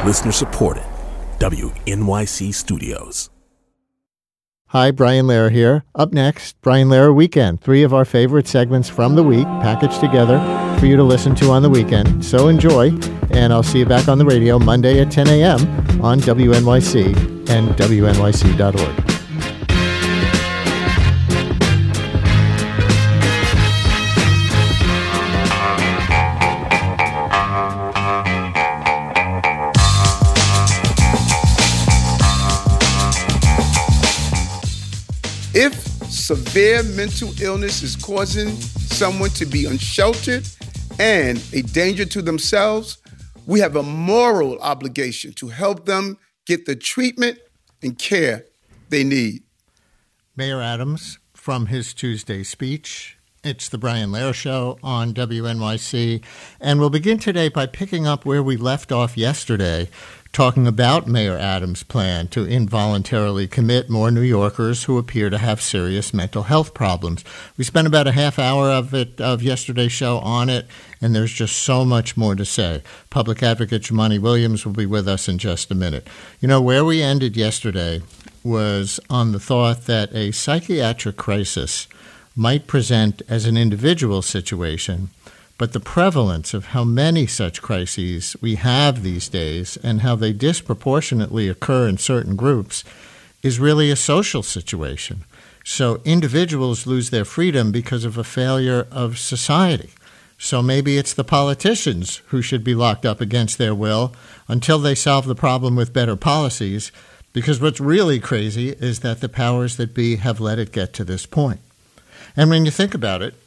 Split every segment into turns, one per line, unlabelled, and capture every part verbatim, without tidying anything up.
Listener supported. W N Y C Studios.
Hi, Brian Lehrer here. Up next, Brian Lehrer Weekend. Three of our favorite segments from the week packaged together for you to listen to on the weekend. So enjoy, and I'll see you back on the radio Monday at ten a.m. on W N Y C and W N Y C dot org.
If severe mental illness is causing someone to be unsheltered and a danger to themselves, we have a moral obligation to help them get the treatment and care they need.
Mayor Adams, from his Tuesday speech. It's the Brian Lehrer Show on W N Y C, and we'll begin today by picking up where we left off yesterday, talking about Mayor Adams' plan to involuntarily commit more New Yorkers who appear to have serious mental health problems. We spent about a half hour of it of yesterday's show on it, and there's just so much more to say. Public Advocate Jumaane Williams will be with us in just a minute. You know, where we ended yesterday was on the thought that a psychiatric crisis might present as an individual situation, but the prevalence of how many such crises we have these days and how they disproportionately occur in certain groups is really a social situation. So individuals lose their freedom because of a failure of society. So maybe it's the politicians who should be locked up against their will until they solve the problem with better policies, because what's really crazy is that the powers that be have let it get to this point. And when you think about it,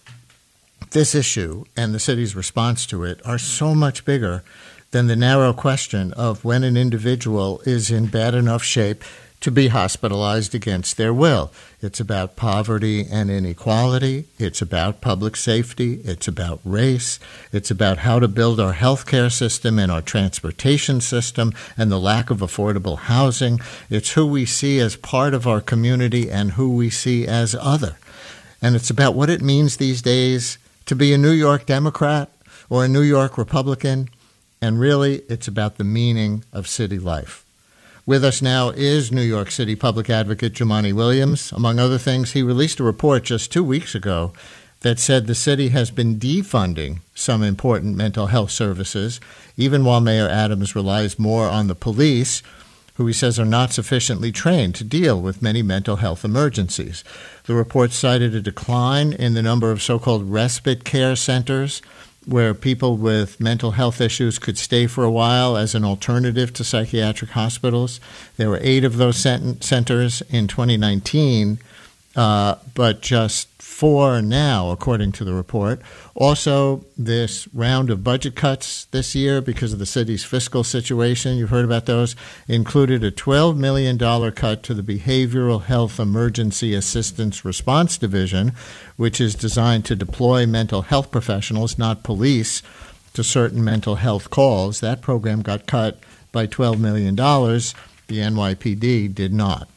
this issue and the city's response to it are so much bigger than the narrow question of when an individual is in bad enough shape to be hospitalized against their will. It's about poverty and inequality. It's about public safety. It's about race. It's about how to build our healthcare system and our transportation system and the lack of affordable housing. It's who we see as part of our community and who we see as other. And it's about what it means these days to be a New York Democrat or a New York Republican. And really, it's about the meaning of city life. With us now is New York City Public Advocate Jumaane Williams. Among other things, he released a report just two weeks ago that said the city has been defunding some important mental health services, even while Mayor Adams relies more on the police, who he says are not sufficiently trained to deal with many mental health emergencies. The report cited a decline in the number of so-called respite care centers, where people with mental health issues could stay for a while as an alternative to psychiatric hospitals. There were eight of those centers in twenty nineteen, uh, but just four now, according to the report. Also, this round of budget cuts this year because of the city's fiscal situation, you've heard about those, included a twelve million dollars cut to the Behavioral Health Emergency Assistance Response Division, which is designed to deploy mental health professionals, not police, to certain mental health calls. That program got cut by twelve million dollars. The N Y P D did not.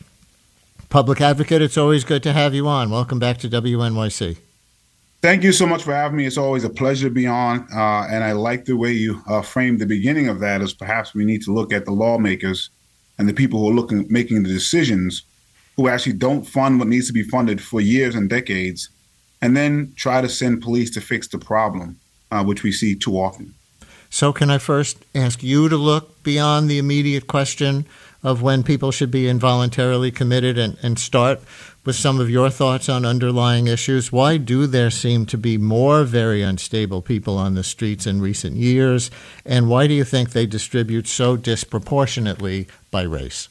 Public Advocate, it's always good to have you on. Welcome back to W N Y C.
Thank you so much for having me. It's always a pleasure to be on, uh, and I like the way you uh, framed the beginning of that as perhaps we need to look at the lawmakers and the people who are looking, making the decisions, who actually don't fund what needs to be funded for years and decades, and then try to send police to fix the problem, uh, which we see too often.
So can I first ask you to look beyond the immediate question of when people should be involuntarily committed and, and start with some of your thoughts on underlying issues? Why do there seem to be more very unstable people on the streets in recent years? And why do you think they distribute so disproportionately by race?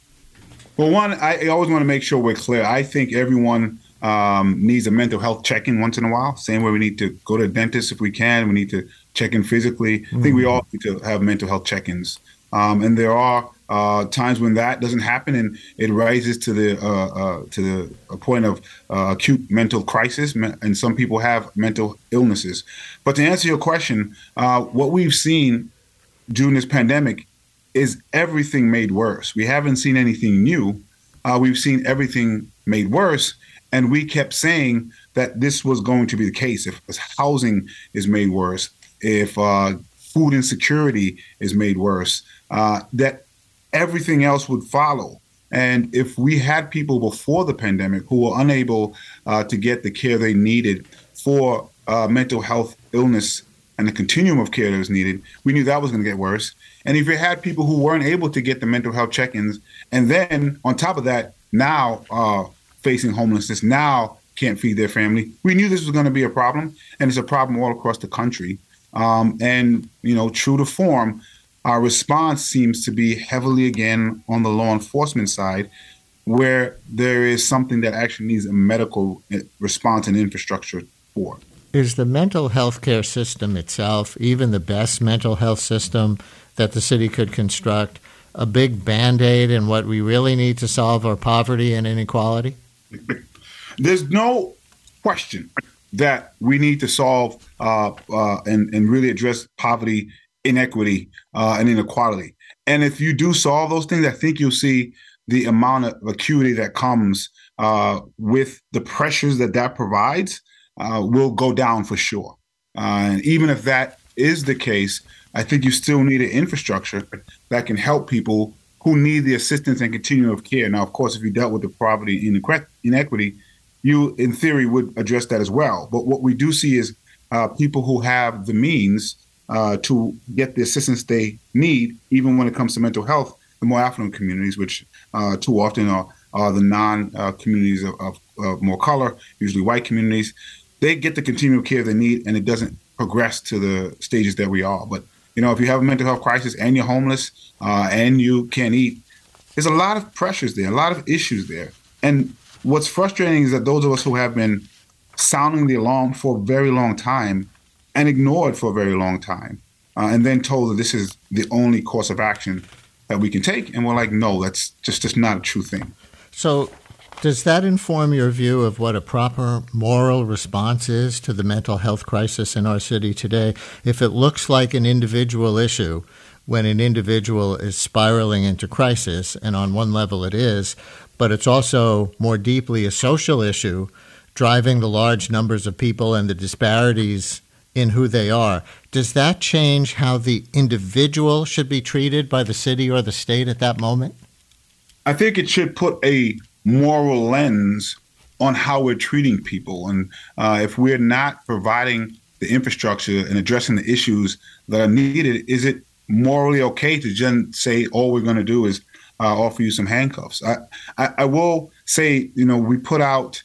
Well, one, I always want to make sure we're clear. I think everyone um, needs a mental health check-in once in a while. Same way we need to go to a dentist if we can. We need to check in physically. Mm-hmm. I think we all need to have mental health check-ins. Um, and there are uh, times when that doesn't happen, and it rises to the uh, uh, to the a point of uh, acute mental crisis. And some people have mental illnesses. But to answer your question, uh, what we've seen during this pandemic is everything made worse. We haven't seen anything new. Uh, we've seen everything made worse, and we kept saying that this was going to be the case. If housing is made worse, if uh, food insecurity is made worse, uh, that everything else would follow. And if we had people before the pandemic who were unable uh, to get the care they needed for uh, mental health illness and the continuum of care that was needed, we knew that was going to get worse. And if you had people who weren't able to get the mental health check-ins, and then on top of that, now uh, facing homelessness, now can't feed their family, we knew this was going to be a problem, and it's a problem all across the country. Um, and, you know, true to form, our response seems to be heavily, again, on the law enforcement side, where there is something that actually needs a medical response and infrastructure for.
Is the mental health care system itself, even the best mental health system that the city could construct, a big Band-Aid and what we really need to solve are poverty and inequality?
There's no question that we need to solve uh, uh, and, and really address poverty, inequity, uh, and inequality. And if you do solve those things, I think you'll see the amount of acuity that comes uh, with the pressures that that provides uh, will go down for sure. Uh, and even if that is the case, I think you still need an infrastructure that can help people who need the assistance and continuum of care. Now, of course, if you dealt with the poverty and inequity, you, in theory, would address that as well. But what we do see is uh, people who have the means uh, to get the assistance they need, even when it comes to mental health, the more affluent communities, which uh, too often are, are the non-communities uh, of, of, of more color, usually white communities, they get the continuum of care they need, and it doesn't progress to the stages that we are. But, you know, if you have a mental health crisis and you're homeless uh, and you can't eat, there's a lot of pressures there, a lot of issues there. And what's frustrating is that those of us who have been sounding the alarm for a very long time and ignored for a very long time, uh, and then told that this is the only course of action that we can take. And we're like, no, that's just, just not a true thing.
So does that inform your view of what a proper moral response is to the mental health crisis in our city today? If it looks like an individual issue, when an individual is spiraling into crisis, and on one level it is, but it's also more deeply a social issue driving the large numbers of people and the disparities in who they are. Does that change how the individual should be treated by the city or the state at that moment?
I think it should put a moral lens on how we're treating people. And uh, if we're not providing the infrastructure and addressing the issues that are needed, is it morally okay to just say all we're going to do is uh, offer you some handcuffs? I, I, I will say, you know, we put out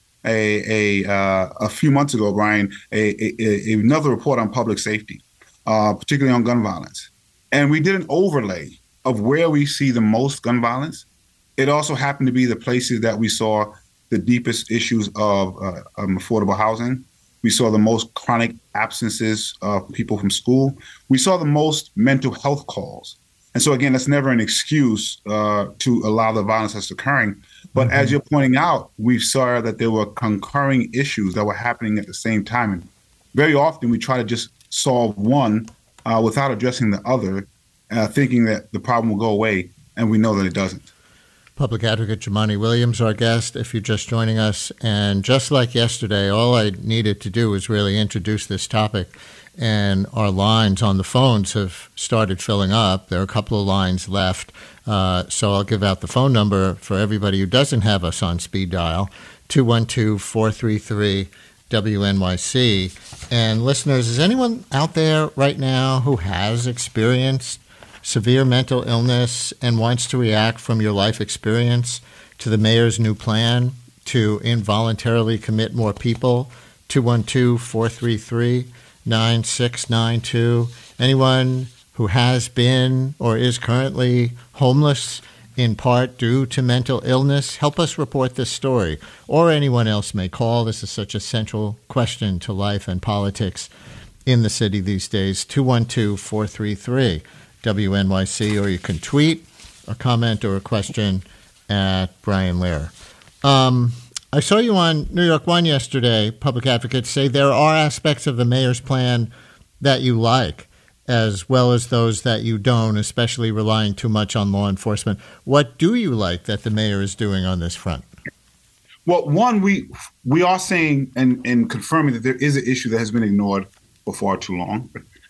a a, uh, a few months ago, Brian, a, a, a, another report on public safety, uh, particularly on gun violence. And we did an overlay of where we see the most gun violence. It also happened to be the places that we saw the deepest issues of uh, um, affordable housing. We saw the most chronic absences of people from school. We saw the most mental health calls. And so, again, that's never an excuse uh, to allow the violence that's occurring. But mm-hmm. as you're pointing out, we saw that there were concurring issues that were happening at the same time. And very often we try to just solve one uh, without addressing the other, uh, thinking that the problem will go away. And we know that it doesn't.
Public Advocate Jumaane Williams, our guest, if you're just joining us. And just like yesterday, all I needed to do was really introduce this topic. And our lines on the phones have started filling up. There are a couple of lines left. Uh, so I'll give out the phone number for everybody who doesn't have us on speed dial, two one two, four three three, W N Y C. And listeners, is anyone out there right now who has experienced severe mental illness and wants to react from your life experience to the mayor's new plan to involuntarily commit more people? two one two, four three three, nine six nine two. Anyone who has been or is currently homeless in part due to mental illness, help us report this story. Or anyone else may call. This is such a central question to life and politics in the city these days. two one two, four three three, W N Y C, or you can tweet a comment or a question at Brian Lehrer. Um, I saw you on New York One yesterday, Public Advocates say there are aspects of the mayor's plan that you like, as well as those that you don't, especially relying too much on law enforcement. What do you like that the mayor is doing on this front?
Well, one, we we are saying and, and confirming that there is an issue that has been ignored for far too long.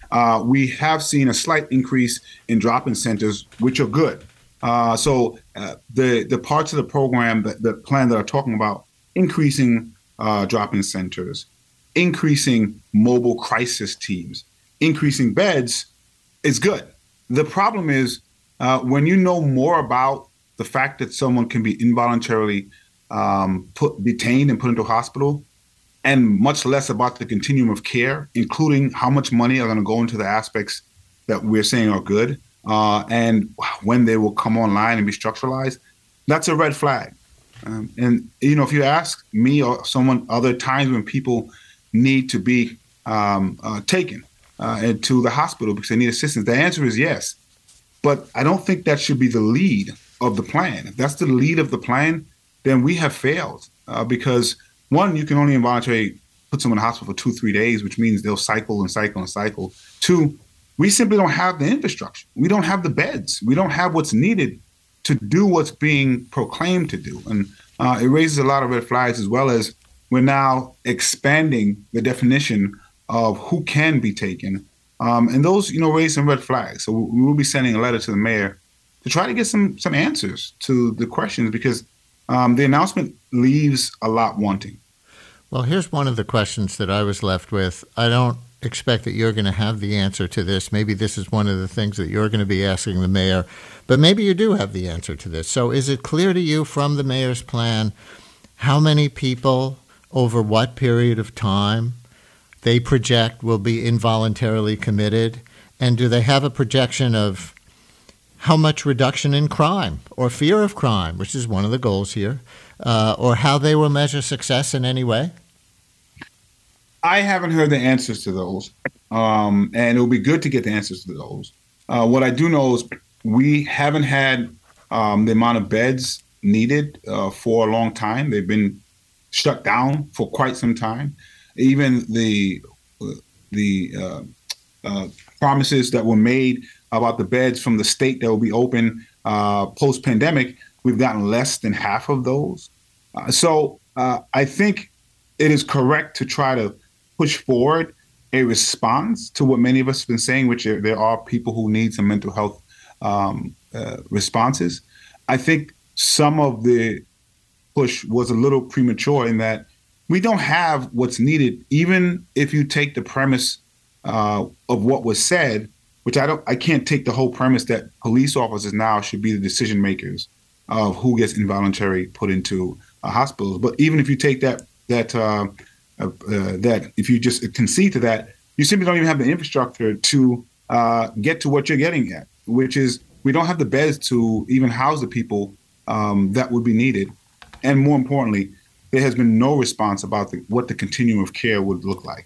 uh, we have seen a slight increase in drop-in centers, which are good. Uh, so uh, the the parts of the program, that, the plan that I'm talking about, increasing uh, drop-in centers, increasing mobile crisis teams, increasing beds is good. The problem is uh, when you know more about the fact that someone can be involuntarily um, put detained and put into a hospital, and much less about the continuum of care, including how much money are going to go into the aspects that we're saying are good, uh, and when they will come online and be structuralized, that's a red flag. Um, and, you know, if you ask me or someone other times when people need to be um, uh, taken uh, into the hospital because they need assistance, the answer is yes. But I don't think that should be the lead of the plan. If that's the lead of the plan, then we have failed uh, because, one, you can only involuntarily put someone in the hospital for two, three days, which means they'll cycle and cycle and cycle. Two, we simply don't have the infrastructure. We don't have the beds. We don't have what's needed to do what's being proclaimed to do. And uh, it raises a lot of red flags, as well as we're now expanding the definition of who can be taken. Um, and those, you know, raise some red flags. So we will be sending a letter to the mayor to try to get some some answers to the questions, because um, the announcement leaves a lot wanting.
Well, here's one of the questions that I was left with. I don't expect that you're going to have the answer to this. Maybe this is one of the things that you're going to be asking the mayor, but maybe you do have the answer to this. So is it clear to you from the mayor's plan how many people over what period of time they project will be involuntarily committed? And do they have a projection of how much reduction in crime or fear of crime, which is one of the goals here, uh, or how they will measure success in any way?
I haven't heard the answers to those, um, and it will be good to get the answers to those. Uh, what I do know is we haven't had um, the amount of beds needed uh, for a long time. They've been shut down for quite some time. Even the the uh, uh, promises that were made about the beds from the state that will be open uh, post-pandemic, we've gotten less than half of those. Uh, so uh, I think it is correct to try to push forward a response to what many of us have been saying, which are, there are people who need some mental health um, uh, responses. I think some of the push was a little premature in that we don't have what's needed, even if you take the premise uh, of what was said, which I don't, I can't take the whole premise that police officers now should be the decision makers of who gets involuntarily put into uh, hospitals. But even if you take that, that, uh, uh, uh, that if you just concede to that, you simply don't even have the infrastructure to uh, get to what you're getting at, which is we don't have the beds to even house the people um, that would be needed. And more importantly, there has been no response about the, what the continuum of care would look like.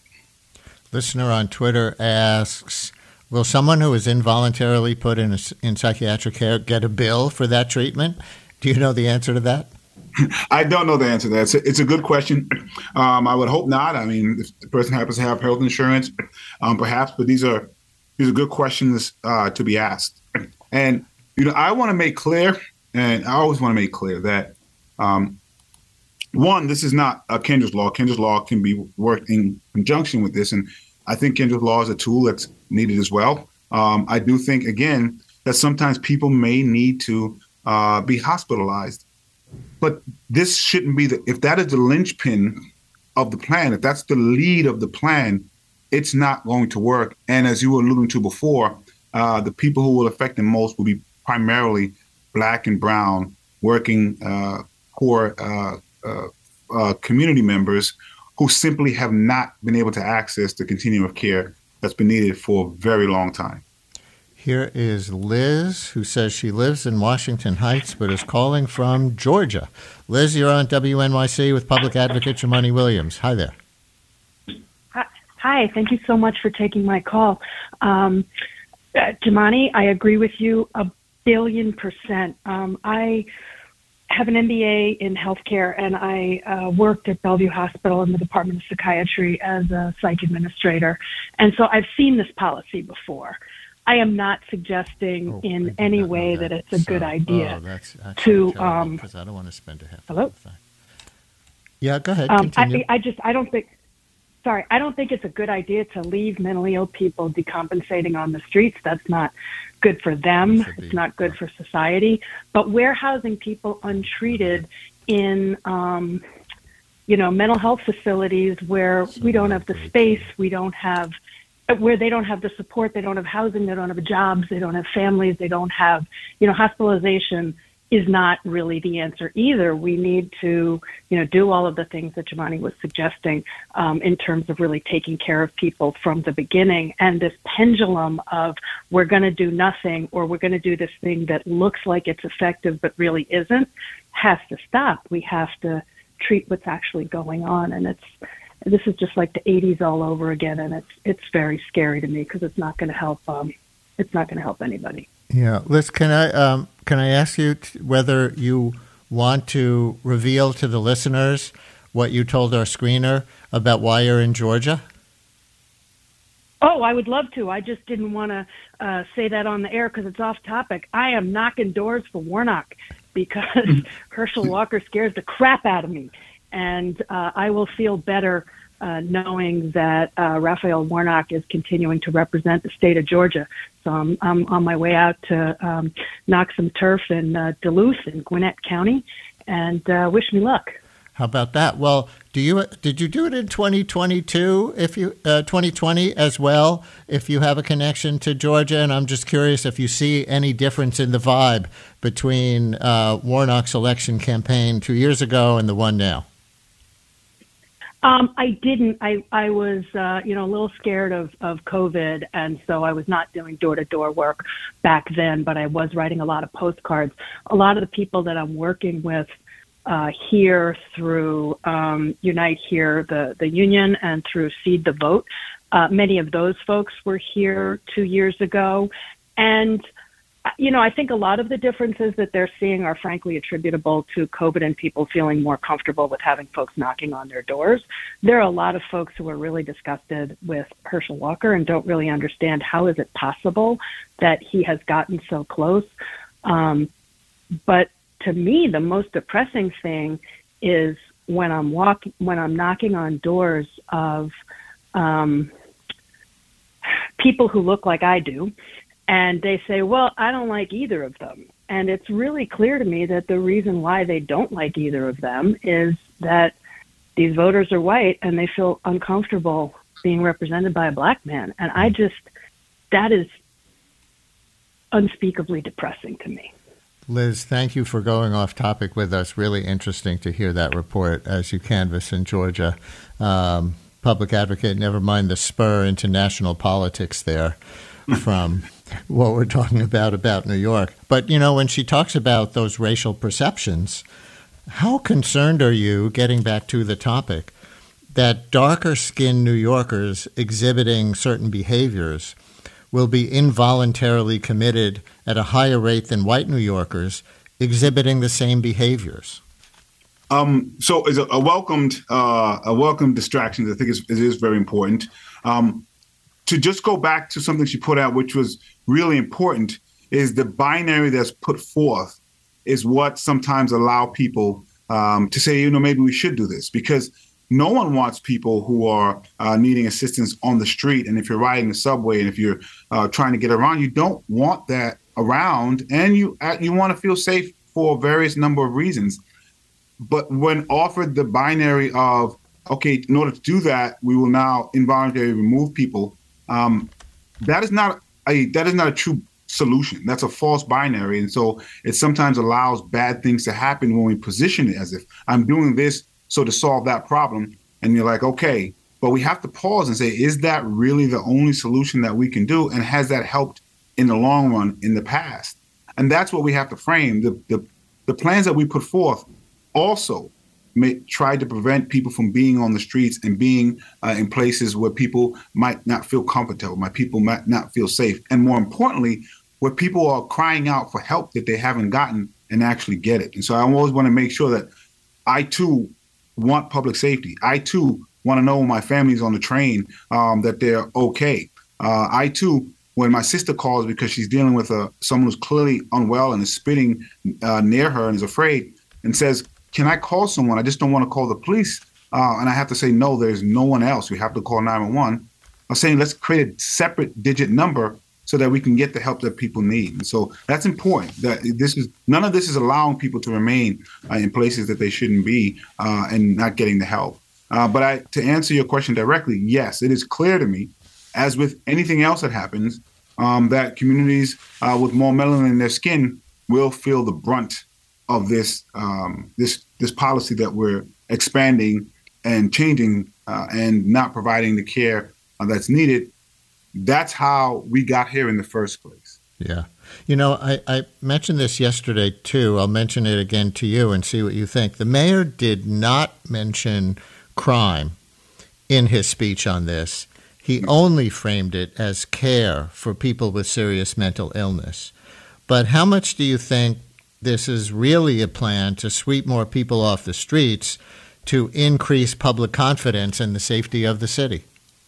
Listener on Twitter asks, will someone who is involuntarily put in, a, in psychiatric care get a bill for that treatment? Do you know the answer to that?
I don't know the answer to that. It's a, it's a good question. Um, I would hope not. I mean, if the person happens to have health insurance, um, perhaps, but these are these are good questions uh, to be asked. And, you know, I want to make clear, and I always want to make clear that, um, one, this is not a Kendra's Law. Kendra's Law can be worked in conjunction with this, and I think Kendra's Law is a tool that's needed as well. Um, I do think, again, that sometimes people may need to uh, be hospitalized. But this shouldn't be the, if that is the linchpin of the plan, if that's the lead of the plan, it's not going to work. And as you were alluding to before, uh, the people who will affect the most will be primarily Black and brown working uh, poor uh, uh, uh, community members who simply have not been able to access the continuum of care that's been needed for a very long time.
Here is Liz, who says she lives in Washington Heights but is calling from Georgia. Liz, you're on W N Y C with Public Advocate Jumaane Williams. Hi there.
Hi, thank you so much for taking my call. Um, uh, Jumaane, I agree with you a billion percent. Um, I have an M B A in healthcare, and I uh, worked at Bellevue Hospital in the Department of Psychiatry as a psych administrator. And so I've seen this policy before. I am not suggesting
oh,
in any way that. that it's a
so,
good idea
oh, that's
to. Um,
because I don't want to spend a half.
hello.
Yeah, go ahead.
Um,
continue.
I, I just I don't think. sorry, I don't think it's a good idea to leave mentally ill people decompensating on the streets. That's not good for them. It's not good for society. But we're housing people untreated in, um, you know, mental health facilities where we don't have the space, we don't have, where they don't have the support, they don't have housing, they don't have jobs, they don't have families, they don't have, you know, hospitalization is not really the answer either. We need to, you know, do all of the things that Jumaane was suggesting um, in terms of really taking care of people from the beginning. And this pendulum of we're going to do nothing or we're going to do this thing that looks like it's effective but really isn't has to stop. We have to treat what's actually going on. And it's this is just like the eighties all over again. And it's it's very scary to me because it's not going to help. Um, it's not going to help anybody.
Yeah, Liz, can I um, can I ask you t- whether you want to reveal to the listeners what you told our screener about why you're in Georgia?
Oh, I would love to. I just didn't want to uh, say that on the air because it's off topic. I am knocking doors for Warnock because Herschel Walker scares the crap out of me, and uh, I will feel better Uh, knowing that uh, Raphael Warnock is continuing to represent the state of Georgia. So I'm, I'm on my way out to um, knock some turf in uh, Duluth in Gwinnett County, and uh, wish me luck.
How about that? Well, do you did you do it in twenty twenty-two? If you uh, twenty twenty as well, if you have a connection to Georgia, and I'm just curious if you see any difference in the vibe between uh, Warnock's election campaign two years ago and the one now.
Um, I didn't. I, I was, uh, you know, a little scared of, of COVID, and so I was not doing door-to-door work back then, but I was writing a lot of postcards. A lot of the people that I'm working with uh, here through um, Unite Here, the, the union, and through Seed the Vote, uh, many of those folks were here two years ago. And you know, I think a lot of the differences that they're seeing are frankly attributable to COVID and people feeling more comfortable with having folks knocking on their doors. There are a lot of folks who are really disgusted with Herschel Walker and don't really understand how is it possible that he has gotten so close. Um, but to me, the most depressing thing is when I'm walking, when I'm knocking on doors of um, people who look like I do. And they say, well, I don't like either of them. And it's really clear to me that the reason why they don't like either of them is that these voters are white and they feel uncomfortable being represented by a black man. And I just, that is unspeakably depressing to me.
Liz, thank you for going off topic with us. Really interesting to hear that report as you canvass in Georgia. Um, public advocate, never mind the spur into national politics there from what we're talking about about New York. But, you know, when she talks about those racial perceptions, how concerned are you, getting back to the topic, that darker-skinned New Yorkers exhibiting certain behaviors will be involuntarily committed at a higher rate than white New Yorkers exhibiting the same behaviors?
Um, so it's a, a welcomed uh, a welcome distraction. I think is, it is very important. Um, to just go back to something she put out, which was really important, is the binary that's put forth is what sometimes allow people um, to say, you know, maybe we should do this, because no one wants people who are uh, needing assistance on the street. And if you're riding the subway and if you're uh, trying to get around, you don't want that around, and you uh, you want to feel safe for various number of reasons. But when offered the binary of, okay, in order to do that, we will now involuntarily remove people, um, that is not a that is not a true solution. That's a false binary. And so it sometimes allows bad things to happen when we position it as if I'm doing this so to solve that problem. And you're like, okay, but we have to pause and say, is that really the only solution that we can do? And has that helped in the long run in the past? And that's what we have to frame. The the, the plans that we put forth also may try to prevent people from being on the streets and being uh, in places where people might not feel comfortable, my people might not feel safe. And more importantly, where people are crying out for help that they haven't gotten and actually get it. And so I always want to make sure that I too want public safety. I too want to know when my family's on the train um, that they're okay. Uh, I too, when my sister calls because she's dealing with a, someone who's clearly unwell and is spitting uh, near her and is afraid and says, can I call someone? I just don't want to call the police. uh, and I have to say, no, there's no one else. We have to call nine one one. I'm saying let's create a separate digit number so that we can get the help that people need. And so that's important. That this is none of this is allowing people to remain uh, in places that they shouldn't be uh, and not getting the help. Uh, but I, to answer your question directly, yes, it is clear to me, as with anything else that happens, um, that communities uh, with more melanin in their skin will feel the brunt of this um, this this policy that we're expanding and changing uh, and not providing the care uh, that's needed. That's how we got here in the first place.
Yeah. You know, I, I mentioned this yesterday, too. I'll mention it again to you and see what you think. The mayor did not mention crime in his speech on this. He only framed it as care for people with serious mental illness. But how much do you think this is really a plan to sweep more people off the streets to increase public confidence in the safety of the city?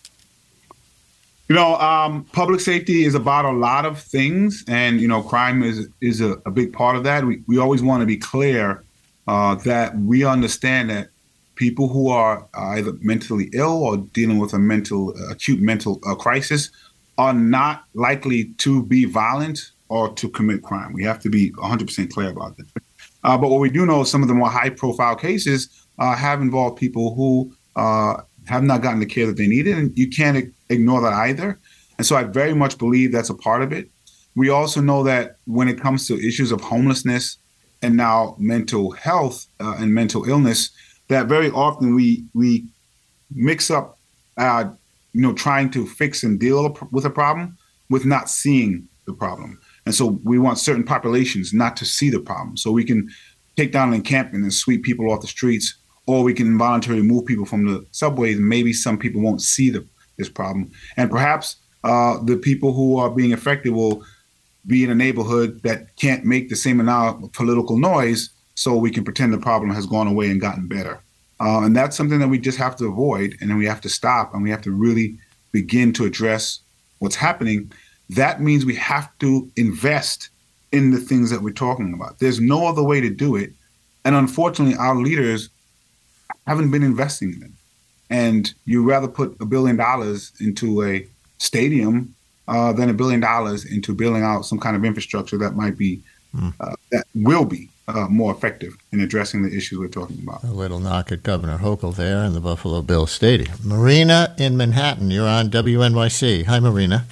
You know, um, public safety is about a lot of things, and, you know, crime is is a, a big part of that. We, we always want to be clear uh, that we understand that people who are either mentally ill or dealing with a mental, acute mental uh, crisis are not likely to be violent or to commit crime. We have to be one hundred percent clear about that. Uh, but what we do know is some of the more high-profile cases uh, have involved people who uh, have not gotten the care that they needed, and you can't ignore that either. And so I very much believe that's a part of it. We also know that when it comes to issues of homelessness and now mental health uh, and mental illness, that very often we we mix up, uh, you know, trying to fix and deal with a problem with not seeing the problem. And so we want certain populations not to see the problem. So we can take down an encampment and sweep people off the streets, or we can involuntarily move people from the subways, and maybe some people won't see the, this problem. And perhaps uh, the people who are being affected will be in a neighborhood that can't make the same amount of political noise, so we can pretend the problem has gone away and gotten better. Uh, and that's something that we just have to avoid, and then we have to stop, and we have to really begin to address what's happening. That means we have to invest in the things that we're talking about. There's no other way to do it. And unfortunately, our leaders haven't been investing in them. And you rather put a billion dollars into a stadium uh, than a billion dollars into building out some kind of infrastructure that might be, mm. uh, that will be uh, more effective in addressing the issues we're talking about.
A little knock at Governor Hochul there in the Buffalo Bills Stadium. Marina in Manhattan, you're on W N Y C. Hi, Marina.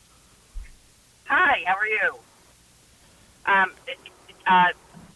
Hi, how are you? Um, uh,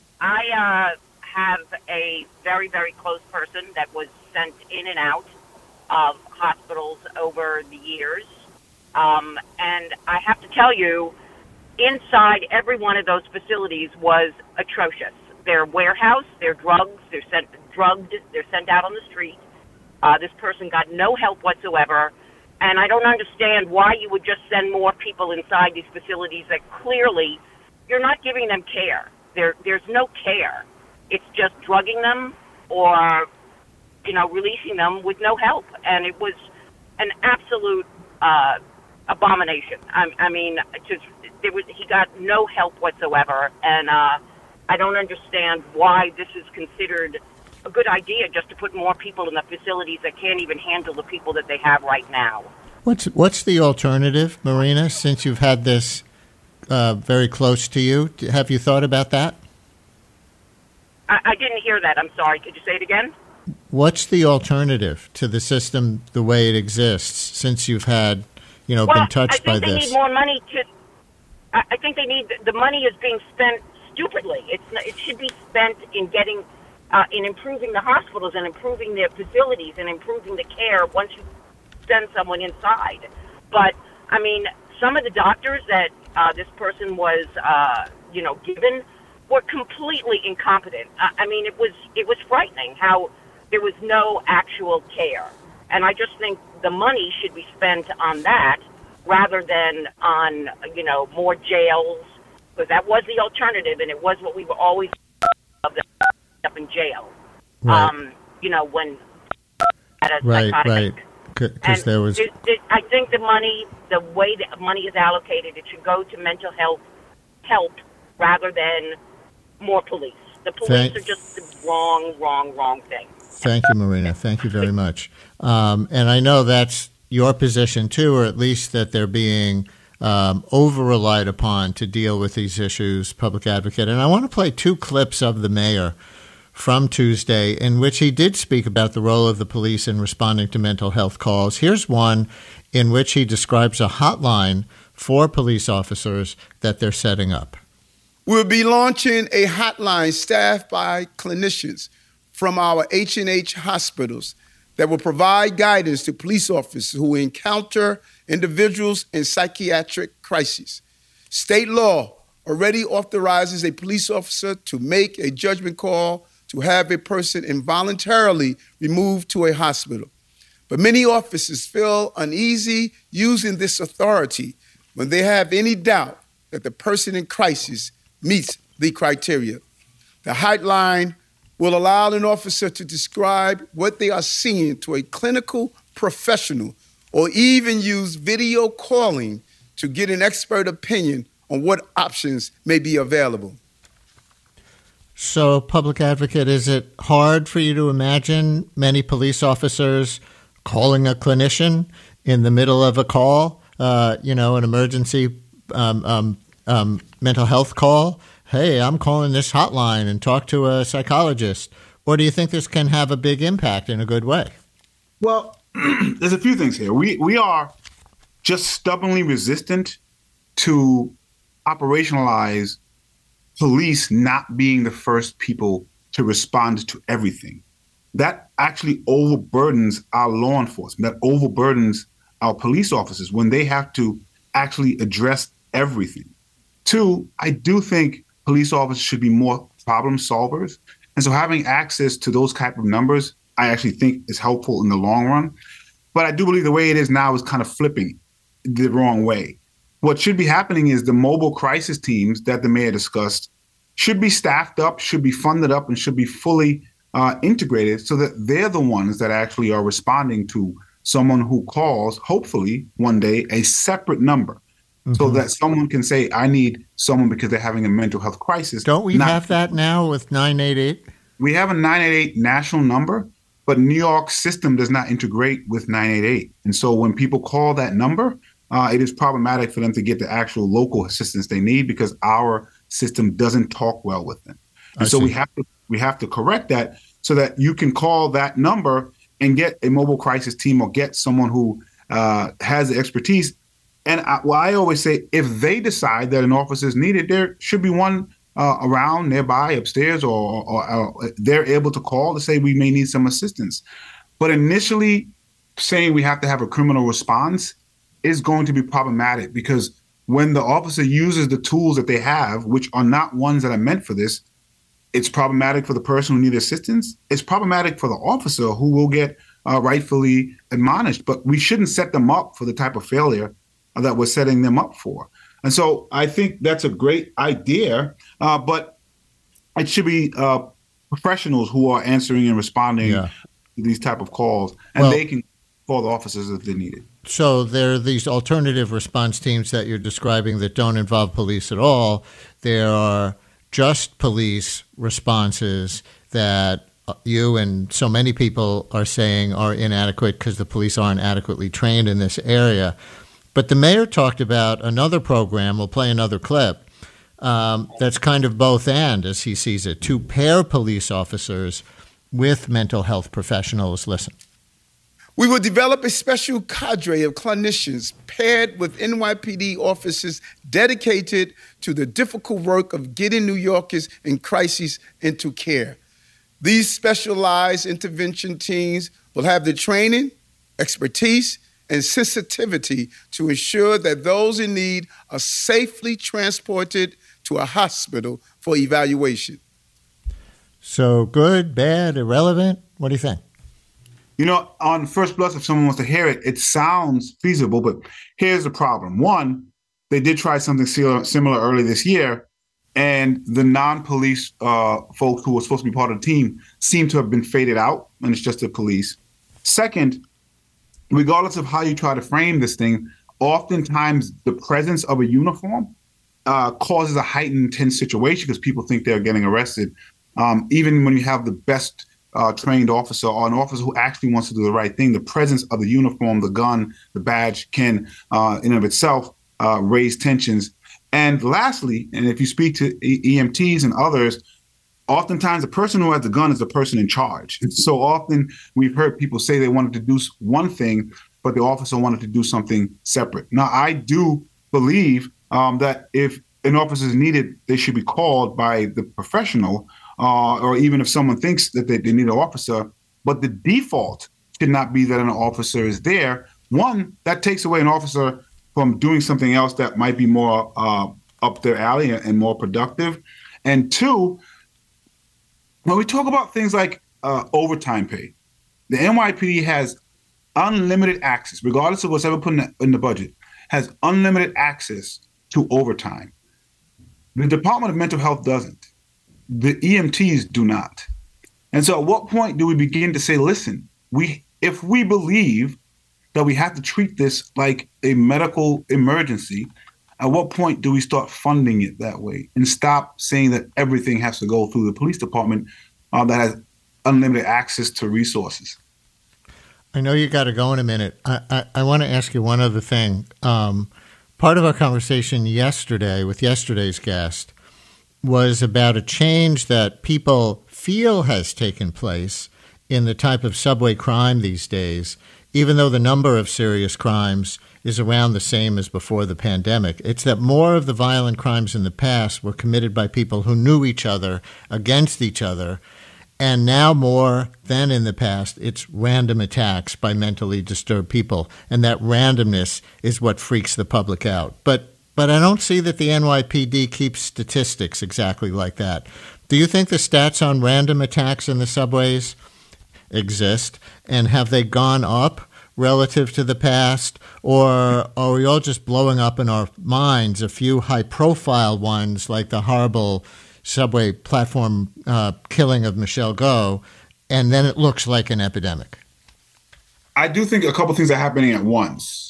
I uh, have a very, very close person that was sent in and out of hospitals over the years. Um, and I have to tell you, inside every one of those facilities was atrocious. They're warehouse, they're drugs, they're sent drugged, they're sent out on the street. Uh, this person got no help whatsoever. And I don't understand why you would just send more people inside these facilities that clearly you're not giving them care. There, there's no care. It's just drugging them or, you know, releasing them with no help. And it was an absolute uh, abomination. I, I mean, just there was he got no help whatsoever. And uh, I don't understand why this is considered a good idea, just to put more people in the facilities that can't even handle the people that they have right now.
What's what's the alternative, Marina, since you've had this uh, very close to you? Have you thought about that?
I, I didn't hear that. I'm sorry. Could you say it again?
What's the alternative to the system the way it exists, since you've had, you know,
well,
been touched by
this? I think they
this?
need more money to. I, I think they need the money is being spent stupidly. It's it should be spent in getting. Uh, in improving the hospitals and improving their facilities and improving the care once you send someone inside. But, I mean, some of the doctors that uh, this person was, uh, you know, given were completely incompetent. Uh, I mean, it was it was frightening how there was no actual care. And I just think the money should be spent on that rather than on, you know, more jails, because that was the alternative, and it was what we were always of the up in jail.
Right.
Um, you know, when at a
right,
psychotic.
right, because there was.
It, it, I think the money, the way that money is allocated, it should go to mental health help rather than more police. The police
Thank-
are just the wrong, wrong, wrong thing.
Thank you, Marina. Thank you very much. Um, and I know that's your position, too, or at least that they're being um, over-relied upon to deal with these issues, public advocate. And I want to play two clips of the mayor from Tuesday in which he did speak about the role of the police in responding to mental health calls. Here's one in which he describes a hotline for police officers that they're setting up.
We'll be launching a hotline staffed by clinicians from our H and H hospitals that will provide guidance to police officers who encounter individuals in psychiatric crises. State law already authorizes a police officer to make a judgment call to have a person involuntarily removed to a hospital. But many officers feel uneasy using this authority when they have any doubt that the person in crisis meets the criteria. The hotline will allow an officer to describe what they are seeing to a clinical professional or even use video calling to get an expert opinion on what options may be available.
So, public advocate, is it hard for you to imagine many police officers calling a clinician in the middle of a call, uh, you know, an emergency um, um, um, mental health call? Hey, I'm calling this hotline and talk to a psychologist. Or do you think this can have a big impact in a good way?
Well, there's a few things here. We we are just stubbornly resistant to operationalize police not being the first people to respond to everything. That actually overburdens our law enforcement. That overburdens our police officers when they have to actually address everything. Two, I do think police officers should be more problem solvers. And so having access to those type of numbers, I actually think is helpful in the long run. But I do believe the way it is now is kind of flipping the wrong way. What should be happening is the mobile crisis teams that the mayor discussed should be staffed up, should be funded up, and should be fully uh, integrated so that they're the ones that actually are responding to someone who calls, hopefully one day, a separate number. Mm-hmm. So that someone can say, I need someone because they're having a mental health crisis.
Don't we Not, have that now with nine eight eight?
We have a nine eight eight national number, but New York's system does not integrate with nine eight eight. And so when people call that number, uh, it is problematic for them to get the actual local assistance they need because our system doesn't talk well with them. And I so see. we have to we have to correct that so that you can call that number and get a mobile crisis team or get someone who uh, has the expertise. And I, well, I always say, if they decide that an officer is needed, there should be one uh, around nearby, upstairs, or, or, or they're able to call to say we may need some assistance. But initially, saying we have to have a criminal response is going to be problematic because when the officer uses the tools that they have, which are not ones that are meant for this, it's problematic for the person who needs assistance. It's problematic for the officer who will get uh, rightfully admonished. But we shouldn't set them up for the type of failure that we're setting them up for. And so I think that's a great idea, uh, but it should be uh, professionals who are answering and responding yeah. to these type of calls, and well, they can call the officers if they need it.
So there are these alternative response teams that you're describing that don't involve police at all. There are just police responses that you and so many people are saying are inadequate because the police aren't adequately trained in this area. But the mayor talked about another program, we'll play another clip, um, that's kind of both and, as he sees it, to pair police officers with mental health professionals. Listen.
We will develop a special cadre of clinicians paired with N Y P D officers dedicated to the difficult work of getting New Yorkers in crises into care. These specialized intervention teams will have the training, expertise, and sensitivity to ensure that those in need are safely transported to a hospital for evaluation.
So good, bad, irrelevant? What do you think?
You know, on first blush, if someone wants to hear it, it sounds feasible, but here's the problem. One, they did try something similar early this year, and the non-police uh, folks who were supposed to be part of the team seem to have been faded out, and it's just the police. Second, regardless of how you try to frame this thing, oftentimes the presence of a uniform uh, causes a heightened tense situation because people think they're getting arrested. Um, even when you have the best uh, trained officer or an officer who actually wants to do the right thing, the presence of the uniform, the gun, the badge can, uh, in and of itself, uh, raise tensions. And lastly, and if you speak to E M Ts and others, oftentimes the person who has the gun is the person in charge. So often we've heard people say they wanted to do one thing, but the officer wanted to do something separate. Now, I do believe um, that if an officer is needed, they should be called by the professional, uh, or even if someone thinks that they, they need an officer. But the default should not be that an officer is there. One, that takes away an officer from doing something else that might be more uh, up their alley and more productive. And two, when we talk about things like uh, overtime pay, the N Y P D has unlimited access, regardless of what's ever put in the, in the budget, has unlimited access to overtime. The Department of Mental Health doesn't. The E M Ts do not. And so at what point do we begin to say, listen, we if we believe that we have to treat this like a medical emergency, at what point do we start funding it that way and stop saying that everything has to go through the police department uh, that has unlimited access to resources?
I know you got to go in a minute. I, I, I want to ask you one other thing. Um, part of our conversation yesterday with yesterday's guest was about a change that people feel has taken place in the type of subway crime these days, even though the number of serious crimes is around the same as before the pandemic. It's that more of the violent crimes in the past were committed by people who knew each other against each other, and now more than in the past, it's random attacks by mentally disturbed people, and that randomness is what freaks the public out. But but I don't see that the N Y P D keeps statistics exactly like that. Do you think the stats on random attacks in the subways exist, and have they gone up relative to the past, or are we all just blowing up in our minds a few high-profile ones like the horrible subway platform uh, killing of Michelle Go, and then it looks like an epidemic?
I do think a couple things are happening at once.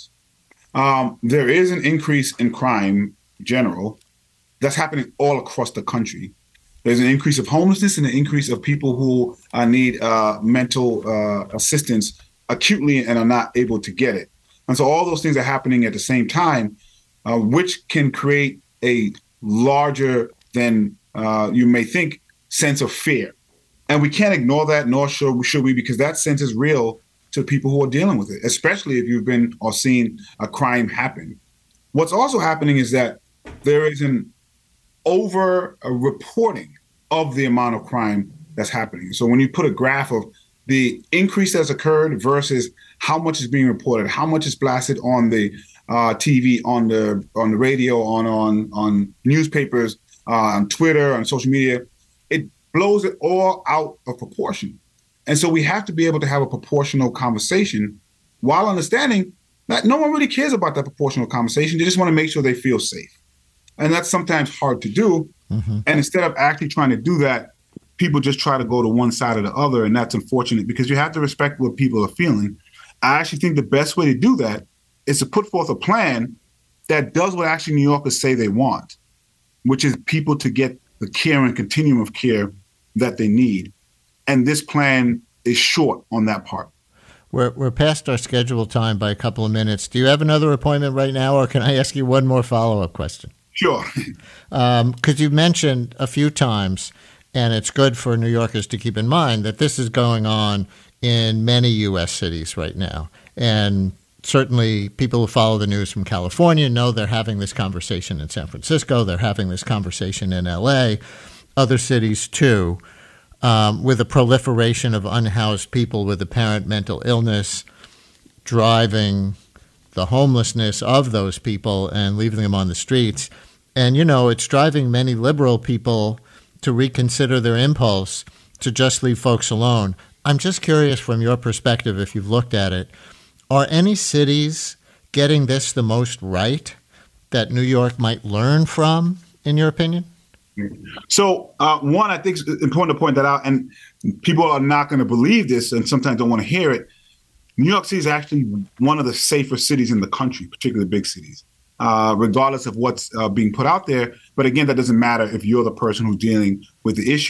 Um, there is an increase in crime in general that's happening all across the country. There's an increase of homelessness and an increase of people who uh, need uh, mental uh, assistance acutely and are not able to get it. And so all those things are happening at the same time, uh, which can create a larger than uh, you may think sense of fear. And we can't ignore that, nor should, should we, because that sense is real to people who are dealing with it, especially if you've been or seen a crime happen. What's also happening is that there is an over a reporting of the amount of crime that's happening. So when you put a graph of the increase that's occurred versus how much is being reported, how much is blasted on the uh, T V, on the on the radio, on on on newspapers, uh, on Twitter, on social media, it blows it all out of proportion. And so we have to be able to have a proportional conversation while understanding that no one really cares about that proportional conversation. They just want to make sure they feel safe. And that's sometimes hard to do. Mm-hmm. And instead of actually trying to do that, people just try to go to one side or the other. And that's unfortunate because you have to respect what people are feeling. I actually think the best way to do that is to put forth a plan that does what actually New Yorkers say they want, which is people to get the care and continuum of care that they need. And this plan is short on that part.
We're we're past our scheduled time by a couple of minutes. Do you have another appointment right now, or can I ask you one more follow-up question?
Sure.
Um, because you mentioned a few times, and it's good for New Yorkers to keep in mind, that this is going on in many U S cities right now. And certainly people who follow the news from California know they're having this conversation in San Francisco. They're having this conversation in L A, other cities too, um, with a proliferation of unhoused people with apparent mental illness driving the homelessness of those people and leaving them on the streets. And, you know, it's driving many liberal people to reconsider their impulse to just leave folks alone. I'm just curious from your perspective, if you've looked at it, are any cities getting this the most right that New York might learn from, in your opinion?
So, uh, one, I think it's important to point that out, and people are not going to believe this and sometimes don't want to hear it. New York City is actually one of the safer cities in the country, particularly big cities, uh, regardless of what's uh, being put out there. But again, that doesn't matter if you're the person who's dealing with the issue.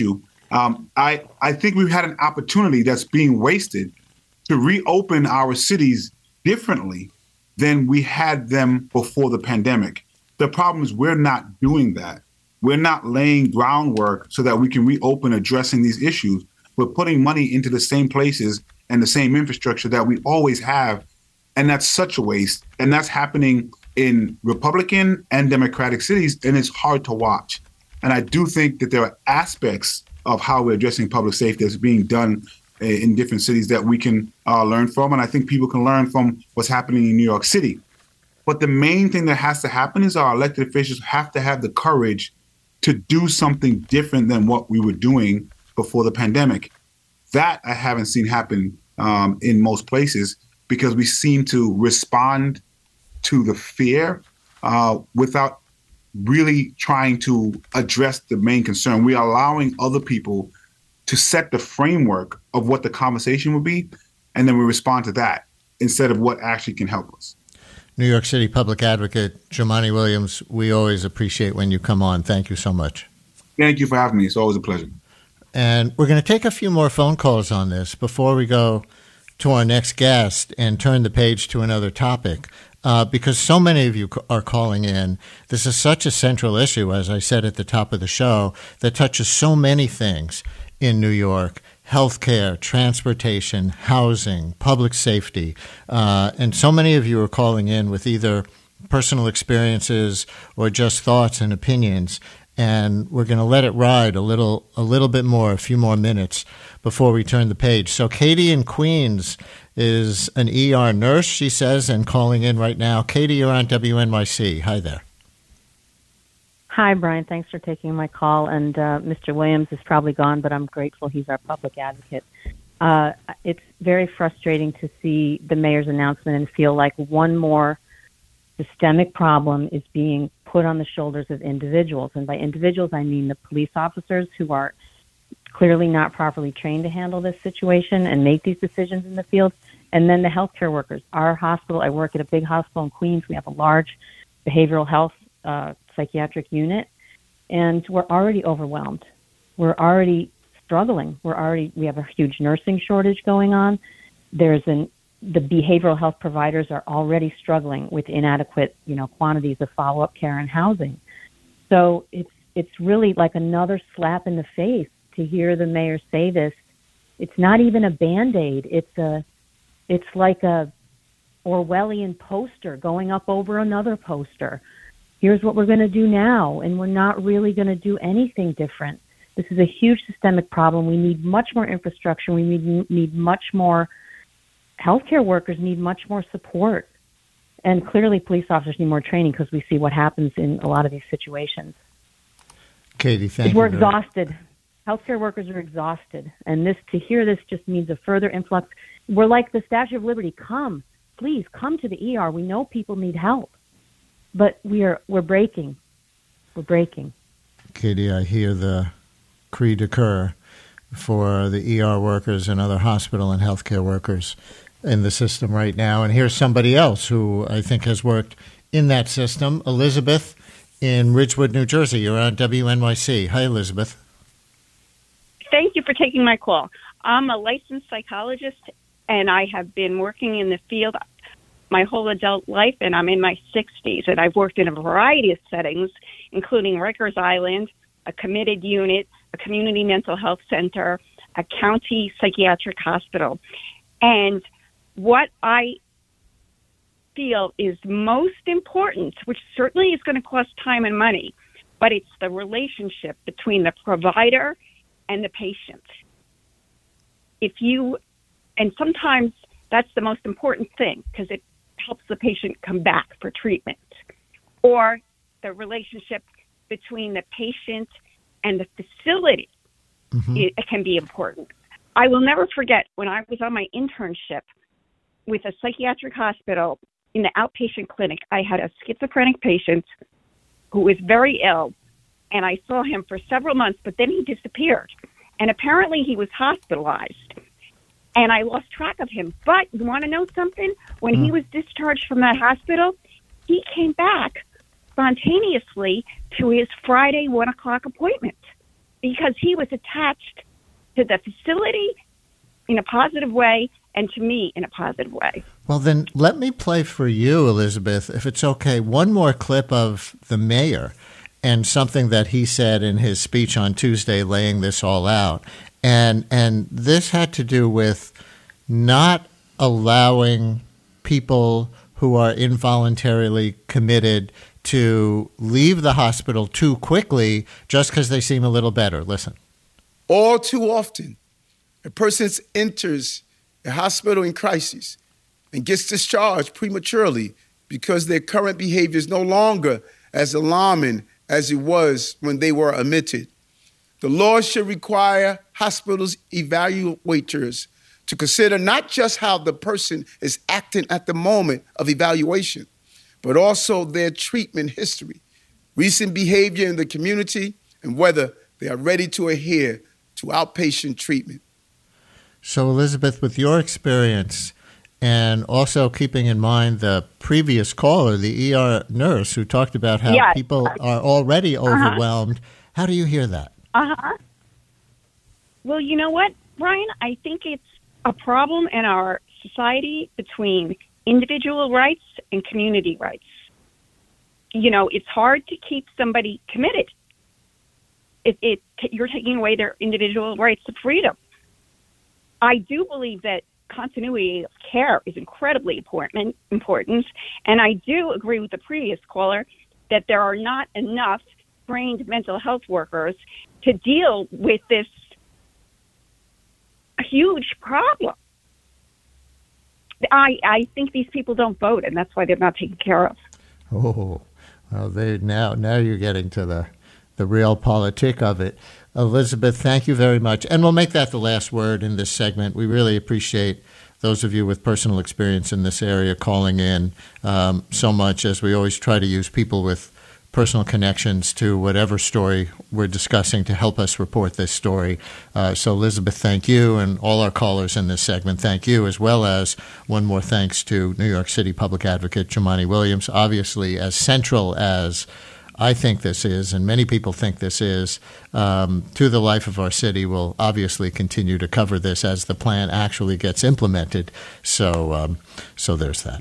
Um, I, I think we've had an opportunity that's being wasted to reopen our cities differently than we had them before the pandemic. The problem is we're not doing that. We're not laying groundwork so that we can reopen addressing these issues. We're putting money into the same places and the same infrastructure that we always have. And that's such a waste. And that's happening in Republican and Democratic cities, and it's hard to watch. And I do think that there are aspects of how we're addressing public safety that's being done in different cities that we can uh, learn from. And I think people can learn from what's happening in New York City. But the main thing that has to happen is our elected officials have to have the courage to do something different than what we were doing before the pandemic. That I haven't seen happen um, in most places because we seem to respond to the fear uh, without really trying to address the main concern. We are allowing other people to set the framework of what the conversation would be, and then we respond to that instead of what actually can help us.
New York City Public Advocate Jumaane Williams, we always appreciate when you come on. Thank you so much.
Thank you for having me. It's always a pleasure.
And we're going to take a few more phone calls on this before we go to our next guest and turn the page to another topic. Uh, because so many of you are calling in. This is such a central issue, as I said at the top of the show, that touches so many things in New York: healthcare, transportation, housing, public safety. Uh, and so many of you are calling in with either personal experiences or just thoughts and opinions. And we're going to let it ride a little, a little bit more, a few more minutes before we turn the page. So Katie in Queens is an E R nurse, she says, and calling in right now. Katie, you're on W N Y C. Hi there.
Hi, Brian. Thanks for taking my call. And uh, Mister Williams is probably gone, but I'm grateful he's our public advocate. Uh, it's very frustrating to see the mayor's announcement and feel like one more systemic problem is being put on the shoulders of individuals. And by individuals, I mean the police officers who are clearly not properly trained to handle this situation and make these decisions in the field. And then the healthcare workers. Our hospital, I work at a big hospital in Queens. We have a large behavioral health uh, psychiatric unit, and we're already overwhelmed. We're already struggling. We're already, we have a huge nursing shortage going on. There's an, the behavioral health providers are already struggling with inadequate, you know, quantities of follow-up care and housing. So it's, it's really like another slap in the face to hear the mayor say this. It's not even a Band-Aid. It's a, it's like a Orwellian poster going up over another poster. Here's what we're going to do now, and we're not really going to do anything different. This is a huge systemic problem. We need much more infrastructure. We need, need much more healthcare workers need much more support. And clearly police officers need more training because we see what happens in a lot of these situations.
Katie, thank
we're
you.
We're exhausted. Healthcare workers are exhausted. And this, to hear this just means a further influx. We're like the Statue of Liberty. Come, please, come to the E R. We know people need help. But we are, we're breaking. We're breaking.
Katie, I hear the cri de coeur for the E R workers and other hospital and healthcare workers in the system right now. And here's somebody else who I think has worked in that system, Elizabeth in Ridgewood, New Jersey. You're on W N Y C. Hi, Elizabeth.
Thank you for taking my call. I'm a licensed psychologist, and I have been working in the field my whole adult life, and I'm in my sixties. And I've worked in a variety of settings, including Rikers Island, a committed unit, a community mental health center, a county psychiatric hospital. And what I feel is most important, which certainly is going to cost time and money, but it's the relationship between the provider and the patient. If you, and sometimes that's the most important thing because it helps the patient come back for treatment, or the relationship between the patient and the facility. Mm-hmm. it, it can be important. I will never forget when I was on my internship with a psychiatric hospital in the outpatient clinic. I had a schizophrenic patient who was very ill, and I saw him for several months, but then he disappeared. And apparently he was hospitalized, and I lost track of him. But you want to know something? When mm. he was discharged from that hospital, he came back spontaneously to his Friday one o'clock appointment. because he was attached to the facility in a positive way and to me in a positive way.
Well, then let me play for you, Elizabeth, if it's okay, one more clip of the mayor and something that he said in his speech on Tuesday laying this all out. And and this had to do with not allowing people who are involuntarily committed to leave the hospital too quickly just because they seem a little better. Listen.
All too often, a person enters a hospital in crisis and gets discharged prematurely because their current behavior is no longer as alarming as it was when they were admitted. The law should require hospitals evaluators to consider not just how the person is acting at the moment of evaluation, but also their treatment history, recent behavior in the community, and whether they are ready to adhere to outpatient treatment.
So, Elizabeth, with your experience and also keeping in mind the previous caller, the E R nurse who talked about how
yes.
people are already
uh-huh.
overwhelmed, how do you hear that?
Uh-huh. Well, you know what, Brian? I think it's a problem in our society between individual rights and community rights. You know, it's hard to keep somebody committed. It, it, you're taking away their individual rights to freedom. I do believe that continuity of care is incredibly important, important, and I do agree with the previous caller that there are not enough trained mental health workers to deal with this huge problem. I, I think these people don't vote, and that's why they're not taken care of.
Oh, well, they now now you're getting to the the real politic of it. Elizabeth, thank you very much. And we'll make that the last word in this segment. We really appreciate those of you with personal experience in this area calling in um, so much, as we always try to use people with personal connections to whatever story we're discussing to help us report this story. Uh, so, Elizabeth, thank you, and all our callers in this segment, thank you, as well as one more thanks to New York City Public Advocate Jumaane Williams. Obviously, as central as I think this is, and many people think this is, um, to the life of our city, will obviously continue to cover this as the plan actually gets implemented. So, um, so there's that.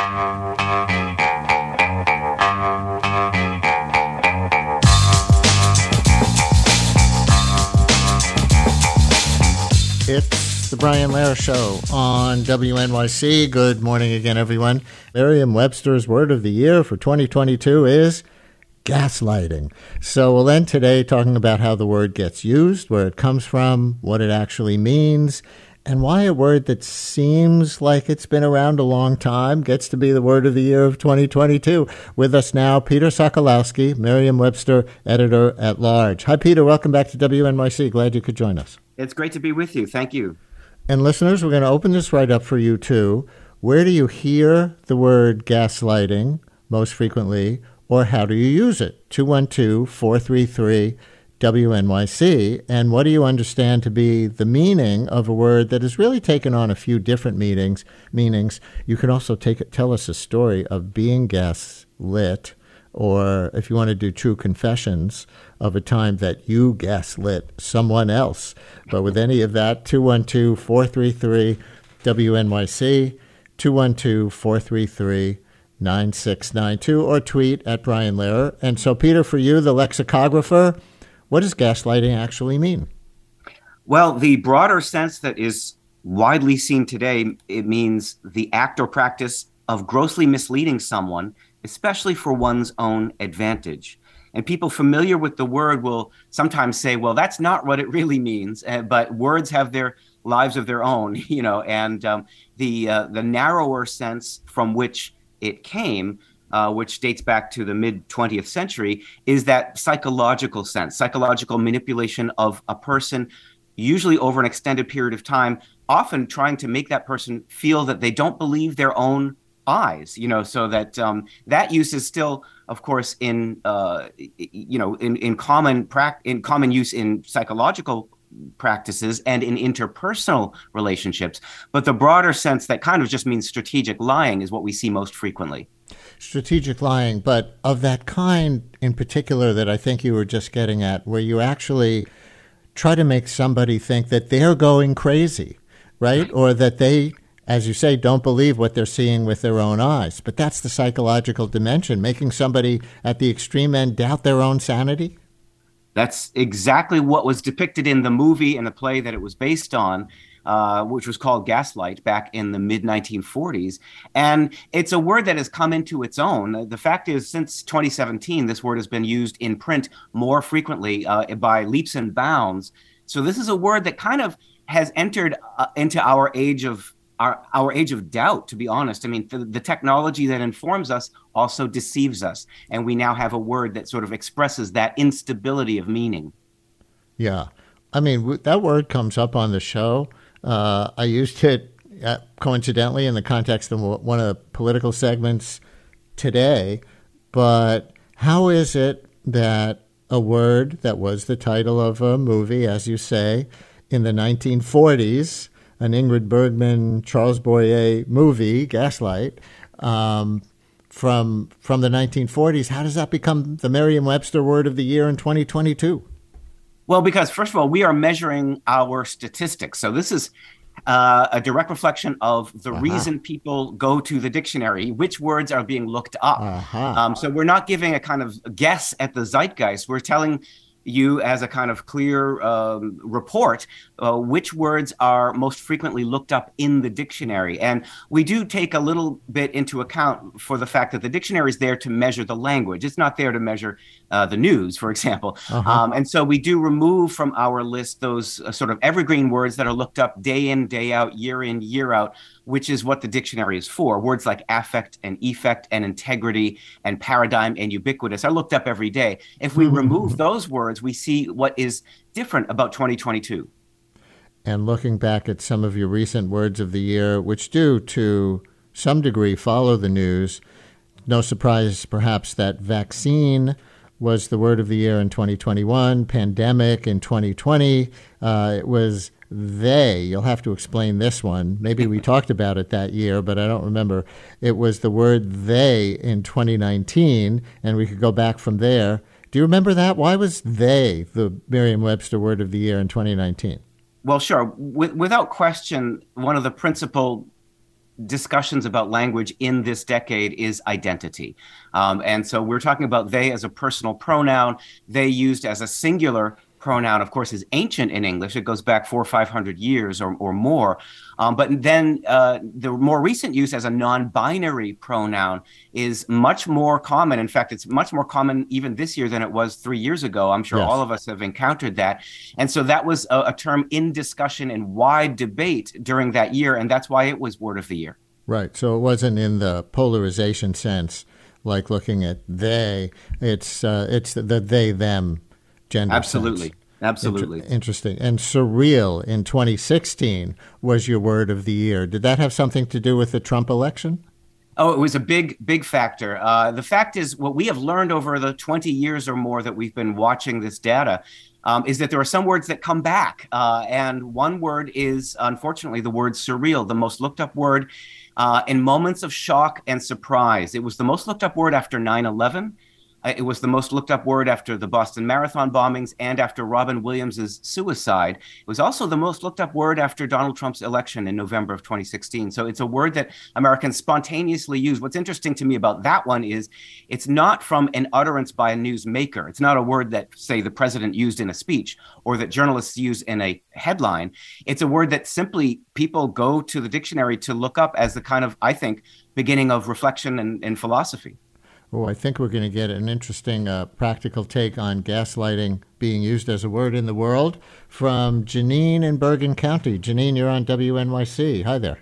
It's the Brian Lehrer Show on W N Y C. Good morning again, everyone. Merriam-Webster's word of the year for twenty twenty-two is gaslighting. So we'll end today talking about how the word gets used, where it comes from, what it actually means, and why a word that seems like it's been around a long time gets to be the word of the year of twenty twenty-two. With us now, Peter Sokolowski, Merriam-Webster editor at large. Hi, Peter. Welcome back to W N Y C. Glad you could join us.
It's great to be with you. Thank you.
And listeners, we're going to open this right up for you, too. Where do you hear the word gaslighting most frequently, or how do you use it? two one two, four three three, W N Y C. And what do you understand to be the meaning of a word that has really taken on a few different meanings? Meanings. You can also take it, tell us a story of being gaslit, or if you want to do true confessions of a time that you gaslit someone else. But with any of that, two one two, four three three, W N Y C, two one two, four three three, nine six nine two, or tweet at Brian Lehrer. And so, Peter, for you, the lexicographer, what does gaslighting actually mean?
Well, the broader sense that is widely seen today, it means the act or practice of grossly misleading someone, especially for one's own advantage. And people familiar with the word will sometimes say, well, that's not what it really means. Uh, but words have their lives of their own, you know, and um, the uh, the narrower sense from which it came, uh, which dates back to the mid twentieth century, is that psychological sense, psychological manipulation of a person, usually over an extended period of time, often trying to make that person feel that they don't believe their own eyes, you know, so that um, that use is still, of course, in uh, you know, in in common prac- in common use in psychological practices and in interpersonal relationships. But the broader sense that kind of just means strategic lying is what we see most frequently.
Strategic lying, but of that kind in particular that I think you were just getting at, where you actually try to make somebody think that they're going crazy, right? Or that they, as you say, don't believe what they're seeing with their own eyes. But that's the psychological dimension, making somebody at the extreme end doubt their own sanity.
That's exactly what was depicted in the movie and the play that it was based on, uh, which was called Gaslight back in the mid nineteen forties. And it's a word that has come into its own. The fact is, since twenty seventeen, this word has been used in print more frequently uh, by leaps and bounds. So this is a word that kind of has entered uh, into our age of Our, our age of doubt, to be honest. I mean, the, the technology that informs us also deceives us. And we now have a word that sort of expresses that instability of meaning.
Yeah. I mean, w- that word comes up on the show. Uh, I used it uh, coincidentally in the context of one of the political segments today. But how is it that a word that was the title of a movie, as you say, in the nineteen forties, an Ingrid Bergman, Charles Boyer movie, Gaslight, um, from from the nineteen forties. How does that become the Merriam-Webster word of the year in twenty twenty-two?
Well, because first of all, we are measuring our statistics. So this is uh, a direct reflection of the uh-huh. reason people go to the dictionary, which words are being looked up. Uh-huh. Um, so we're not giving a kind of guess at the zeitgeist. We're telling you as a kind of clear um, report uh, which words are most frequently looked up in the dictionary. And we do take a little bit into account for the fact that the dictionary is there to measure the language. It's not there to measure uh, the news, for example. Uh-huh. Um, and so we do remove from our list those uh, sort of evergreen words that are looked up day in, day out, year in, year out, which is what the dictionary is for. Words like affect and effect and integrity and paradigm and ubiquitous are looked up every day. If we remove those words, we see what is different about twenty twenty-two.
And looking back at some of your recent words of the year, which do to some degree follow the news, no surprise perhaps that vaccine was the word of the year in twenty twenty-one, pandemic in twenty twenty. Uh, it was they. You'll have to explain this one. Maybe we talked about it that year, but I don't remember. It was the word they in twenty nineteen, and we could go back from there. Do you remember that? Why was they the Merriam-Webster word of the year in twenty nineteen?
Well, sure. With, without question, one of the principal discussions about language in this decade is identity. Um, and so we're talking about they as a personal pronoun, they used as a singular pronoun, of course, is ancient in English. It goes back four or five hundred years or, or more. Um, but then uh, the more recent use as a non-binary pronoun is much more common. In fact, it's much more common even this year than it was three years ago. I'm sure yes. all of us have encountered that. And so that was a, a term in discussion and wide debate during that year. And that's why it was word of the year.
Right. So it wasn't in the polarization sense, like looking at they. It's uh, it's the, the they, them gender
Absolutely.
sense.
Absolutely.
Inter- interesting. And surreal in twenty sixteen was your word of the year. Did that have something to do with the Trump election?
Oh, it was a big, big factor. Uh, the fact is, what we have learned over the twenty years or more that we've been watching this data um, is that there are some words that come back. Uh, and one word is, unfortunately, the word surreal, the most looked up word uh, in moments of shock and surprise. It was the most looked up word after nine eleven. It was the most looked up word after the Boston Marathon bombings and after Robin Williams' suicide. It was also the most looked up word after Donald Trump's election in November of twenty sixteen. So it's a word that Americans spontaneously use. What's interesting to me about that one is it's not from an utterance by a newsmaker. It's not a word that, say, the president used in a speech or that journalists use in a headline. It's a word that simply people go to the dictionary to look up as the kind of, I think, beginning of reflection and, and philosophy.
Oh, I think we're going to get an interesting uh, practical take on gaslighting being used as a word in the world from Janine in Bergen County. Janine, you're on W N Y C. Hi there.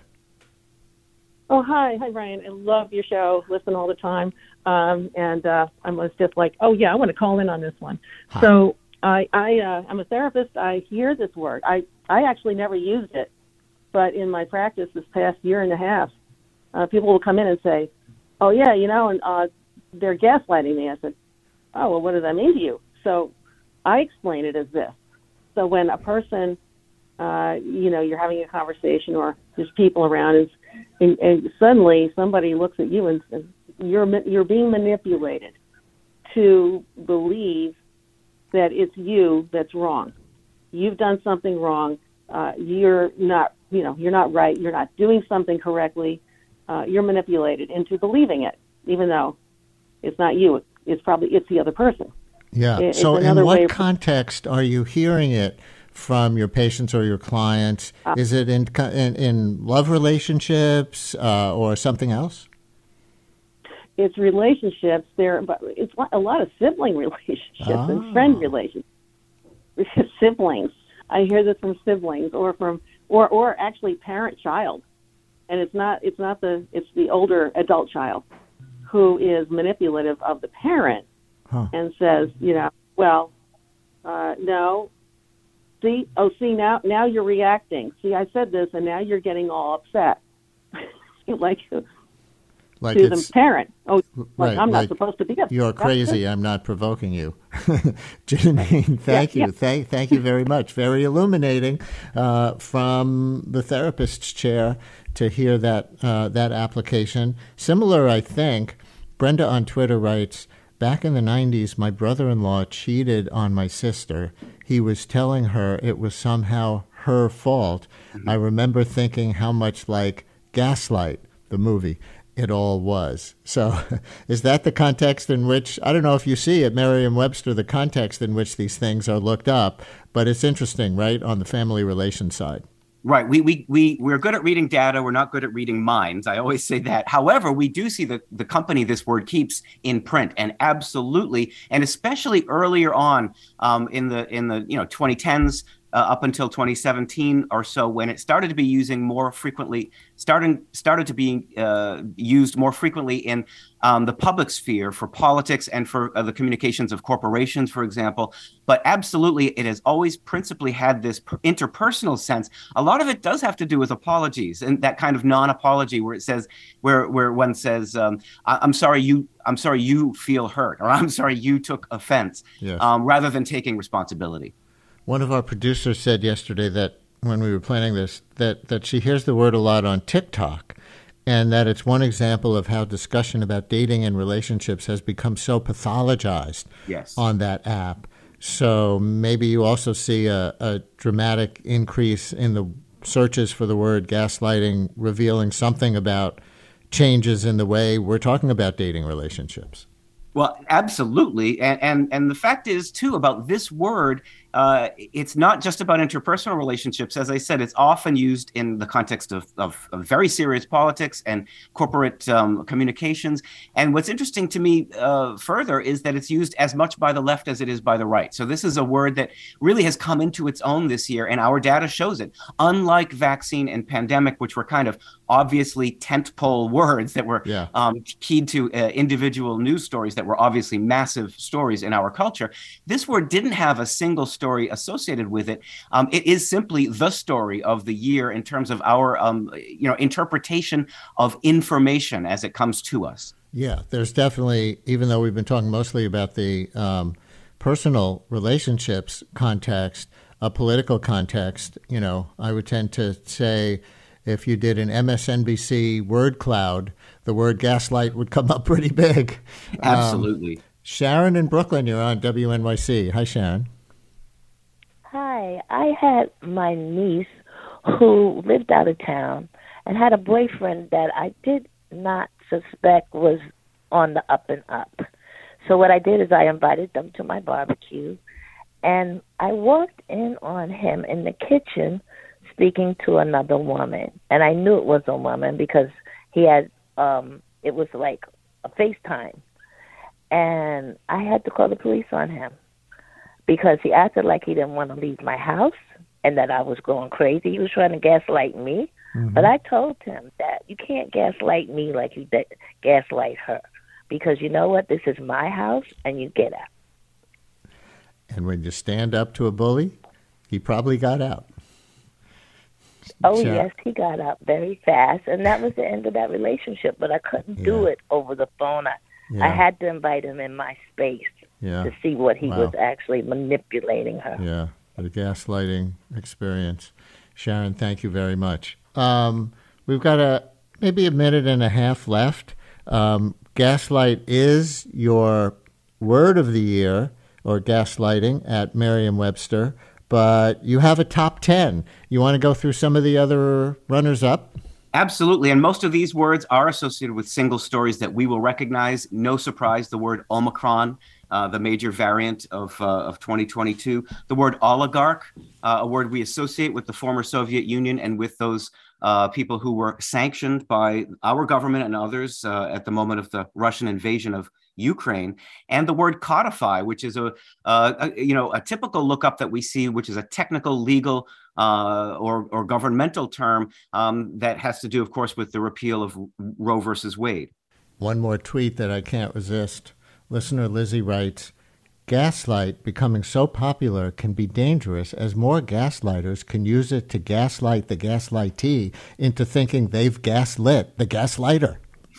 Oh, hi. Hi, Brian. I love your show. Listen all the time. Um, and uh, I was just like, oh, yeah, I want to call in on this one. Hi. So I, I, uh, I'm a therapist. I hear this word. I, I actually never used it. But in my practice this past year and a half, uh, people will come in and say, oh, yeah, you know, and uh, they're gaslighting me. I said, oh, well, what does that mean to you? So I explain it as this. So when a person, uh, you know, you're having a conversation or there's people around and, and, and suddenly somebody looks at you and says, you're, you're being manipulated to believe that it's you that's wrong. you've done something wrong. Uh, you're not, you know, you're not right. You're not doing something correctly. Uh, you're manipulated into believing it, even though it's not you. It's probably it's the other person.
Yeah.
It,
so,
in
what
of,
context are you hearing it from your patients or your clients?
Uh,
Is it in in, in love relationships uh, or something else?
It's relationships. There, but it's a lot of sibling relationships
Oh.
and friend relationships. Siblings. I hear this from siblings, or from, or or actually parent-child, and it's not it's not the it's the older adult child who is manipulative of the parent
Huh.
and says, you know, well, uh, no, see, oh, see now now you're reacting. See, I said this, and now you're getting all upset, like.
Like
to the
it's,
parent. Oh, like
right,
I'm not
like
supposed to be upset.
You're crazy. I'm not provoking you. Janine, thank
Yeah,
you.
yeah.
Thank, thank you very much. Very illuminating uh, from the therapist's chair to hear that uh, that application. Similar, I think. Brenda on Twitter writes, back in the nineties, my brother-in-law cheated on my sister. He was telling her it was somehow her fault. Mm-hmm. I remember thinking how much like Gaslight, the movie, it all was. So is that the context in which, I don't know if you see at Merriam-Webster, the context in which these things are looked up, but it's interesting, right, on the family relations side.
Right. We, we, we, we're good at reading data. We're not good at reading minds. I always say that. However, we do see the, the company this word keeps in print, and absolutely, and especially earlier on um, in the in the you know twenty tens, Uh, up until twenty seventeen or so, when it started to be using more frequently, starting started to be uh, used more frequently in um, the public sphere for politics and for uh, the communications of corporations, for example. But absolutely, it has always principally had this per- interpersonal sense. A lot of it does have to do with apologies and that kind of non-apology, where it says, where where one says, um, I- "I'm sorry you, I'm sorry you feel hurt," or "I'm sorry you took offense,"
Yes.
um, rather than taking responsibility.
One of our producers said yesterday that when we were planning this, that, that she hears the word a lot on TikTok, and that it's one example of how discussion about dating and relationships has become so pathologized
Yes.
on that app. So maybe you also see a, a dramatic increase in the searches for the word gaslighting, revealing something about changes in the way we're talking about dating relationships.
Well, absolutely. And, and and the fact is, too, about this word, uh, it's not just about interpersonal relationships. As I said, it's often used in the context of, of, of very serious politics and corporate um, communications. And what's interesting to me uh, further is that it's used as much by the left as it is by the right. So this is a word that really has come into its own this year, and our data shows it. Unlike vaccine and pandemic, which were kind of obviously tentpole words that were
Yeah.
um, keyed to uh, individual news stories that were obviously massive stories in our culture, this word didn't have a single story associated with it. Um, it is simply the story of the year in terms of our, um, you know, interpretation of information as it comes to us.
Yeah, there's definitely, even though we've been talking mostly about the um, personal relationships context, a political context, you know, I would tend to say if you did an M S N B C word cloud, the word gaslight would come up pretty big.
Absolutely.
Um, Sharon in Brooklyn, you're on W N Y C. Hi, Sharon.
Hi, I had my niece who lived out of town and had a boyfriend that I did not suspect was on the up and up. So what I did is I invited them to my barbecue, and I walked in on him in the kitchen speaking to another woman. And I knew it was a woman because he had, um, it was like a FaceTime. And I had to call the police on him because he acted like he didn't want to leave my house and that I was going crazy. He was trying to gaslight me. Mm-hmm. But I told him that you can't gaslight me like you did gaslight her, because you know what? This is my house, and you get out.
And when you stand up to a bully, he probably got out.
Oh,
Sharon.
yes, he got out very fast, and that was the end of that relationship. But I couldn't
Yeah.
do it over the phone. I,
Yeah.
I had to invite him in my space
Yeah.
to see what he
Wow.
was actually manipulating her.
Yeah, the gaslighting experience. Sharon, thank you very much. Um, we've got a maybe a minute and a half left. Um, gaslight is your word of the year, or gaslighting, at Merriam-Webster. but you have a top ten. You want to go through some of the other runners-up?
Absolutely. And most of these words are associated with single stories that we will recognize. No surprise, the word Omicron, uh, the major variant of, uh, of twenty twenty-two. The word oligarch, uh, a word we associate with the former Soviet Union and with those uh, people who were sanctioned by our government and others uh, at the moment of the Russian invasion of Ukraine. And the word codify, which is a, uh, a you know a typical lookup that we see, which is a technical, legal, uh, or or governmental term um, that has to do, of course, with the repeal of Roe versus Wade.
One more tweet that I can't resist. Listener Lizzie writes, "Gaslight becoming so popular can be dangerous as more gaslighters can use it to gaslight the gaslightee into thinking they've gaslit the gaslighter."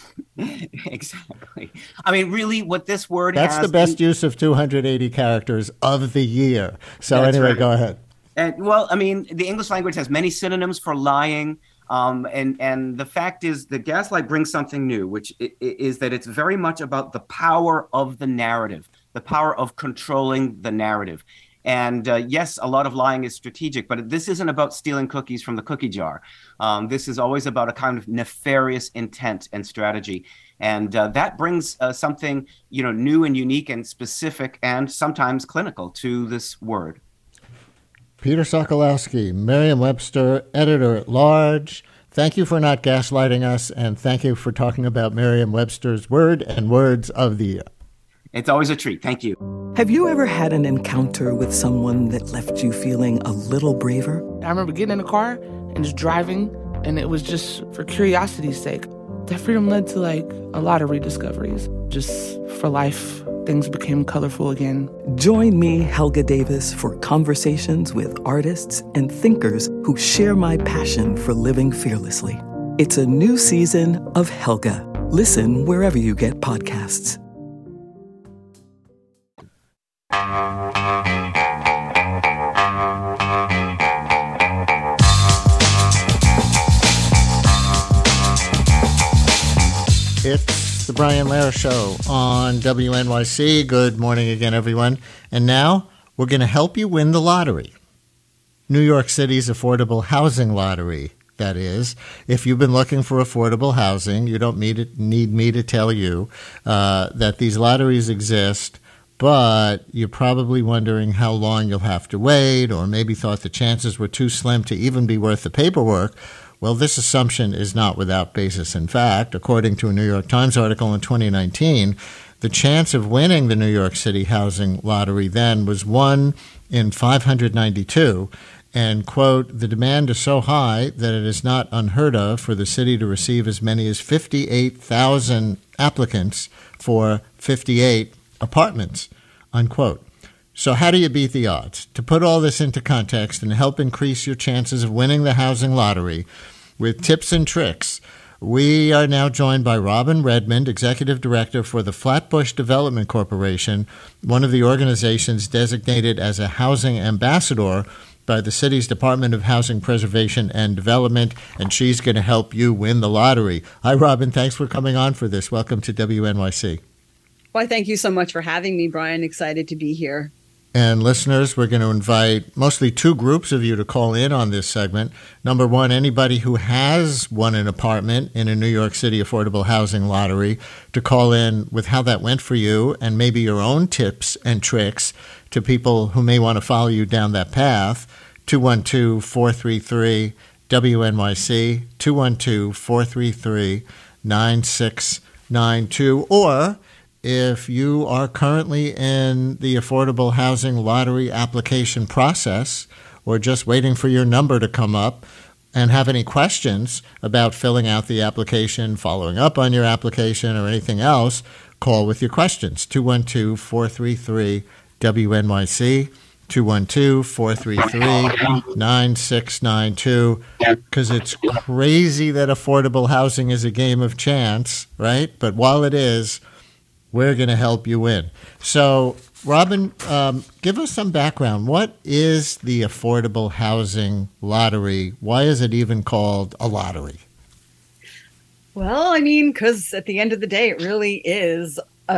Exactly. I mean, really, what this word
That's
has...
the best in- use of two hundred eighty characters of the year. So
That's
anyway,
right.
Go ahead.
And, well, I mean, the English language has many synonyms for lying. Um, and, and the fact is that gaslight brings something new, which is that it's very much about the power of the narrative, the power of controlling the narrative. And uh, yes, a lot of lying is strategic, but this isn't about stealing cookies from the cookie jar. Um, this is always about a kind of nefarious intent and strategy. And uh, that brings uh, something, you know, new and unique and specific and sometimes clinical to this word.
Peter Sokolowski, Merriam-Webster editor-at-large. Thank you for not gaslighting us, and thank you for talking about Merriam-Webster's word and words of the year.
It's always a treat. Thank you.
Have you ever had an encounter with someone that left you feeling a little braver?
I remember getting in the car and just driving, and it was just for curiosity's sake. That freedom led to, like, a lot of rediscoveries. Just for life, things became colorful again.
Join me, Helga Davis, for conversations with artists and thinkers who share my passion for living fearlessly. It's a new season of Helga. Listen wherever you get podcasts.
It's the Brian Lehrer Show on W N Y C. Good morning again, everyone. And now we're going to help you win the lottery. New York City's affordable housing lottery, that is. If you've been looking for affordable housing, you don't need, it, need me to tell you uh, that these lotteries exist, but you're probably wondering how long you'll have to wait, or maybe thought the chances were too slim to even be worth the paperwork. Well, this assumption is not without basis. In fact, according to a New York Times article in twenty nineteen, the chance of winning the New York City housing lottery then was one in five hundred ninety-two. And, quote, the demand is so high that it is not unheard of for the city to receive as many as fifty-eight thousand applicants for fifty-eight apartments, unquote. So how do you beat the odds? To put all this into context and help increase your chances of winning the housing lottery with tips and tricks, we are now joined by Robin Redmond, Executive Director for the Flatbush Development Corporation, one of the organizations designated as a housing ambassador by the city's Department of Housing Preservation and Development, and she's going to help you win the lottery. Hi, Robin. Thanks for coming on for this. Welcome to W N Y C.
Why, thank you so much for having me, Brian. Excited to be here.
And listeners, we're going to invite mostly two groups of you to call in on this segment. Number one, anybody who has won an apartment in a New York City affordable housing lottery to call in with how that went for you and maybe your own tips and tricks to people who may want to follow you down that path. two one two, four three three, W N Y C, two one two, four three three, nine six nine two, or if you are currently in the affordable housing lottery application process or just waiting for your number to come up and have any questions about filling out the application, following up on your application, or anything else, call with your questions. two one two, four three three, W N Y C, two one two, four three three, nine six nine two, because it's crazy that affordable housing is a game of chance, right? But while it is, we're going to help you win. So, Robin, um, give us some background. What is the affordable housing lottery? Why is it even called a lottery?
Well, I mean, because at the end of the day, it really is a,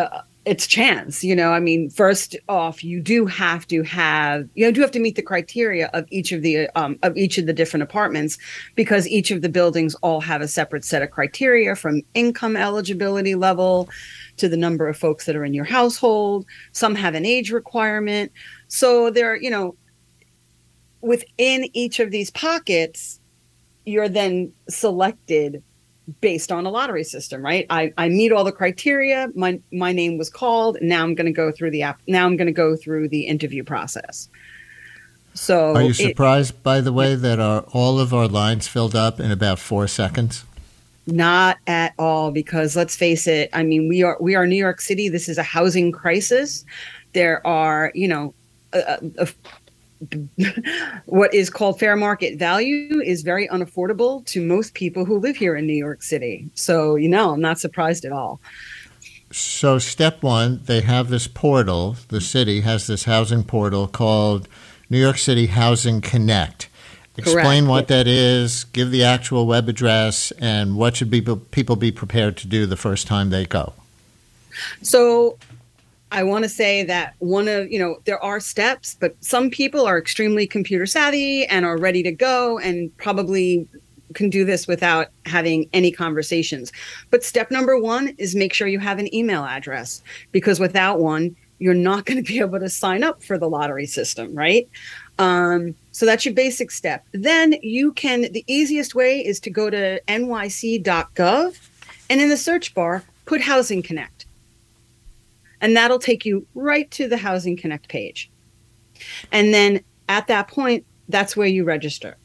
it's chance, you know. I mean, first off, you do have to have, you know, do have to meet the criteria of each of the um, of each of the different apartments, because each of the buildings all have a separate set of criteria, from income eligibility level to the number of folks that are in your household. Some have an age requirement. So there, you know, within each of these pockets, you're then selected based on a lottery system, right? I, I meet all the criteria. My my name was called. Now I'm going to go through the app. Now I'm going to go through the interview process. So,
are you
it,
surprised, by the way, that our, all of our lines filled up in about four seconds?
Not at all, because let's face it. I mean, we are we are New York City. This is a housing crisis. There are, you know, a, a, what is called fair market value is very unaffordable to most people who live here in New York City. So, you know, I'm not surprised at all.
So step one, they have this portal. The city has this housing portal called New York City Housing Connect. Explain
Correct.
what that is, give the actual web address, and what should be, people be prepared to do the first time they go.
So I want to say that one of, you know, there are steps, but some people are extremely computer savvy and are ready to go and probably can do this without having any conversations. But step number one is make sure you have an email address, because without one, you're not going to be able to sign up for the lottery system, right? Um, so that's your basic step. Then you can, the easiest way is to go to N Y C dot gov and in the search bar, put Housing Connect. And that'll take you right to the Housing Connect page. And then at that point, that's where you register.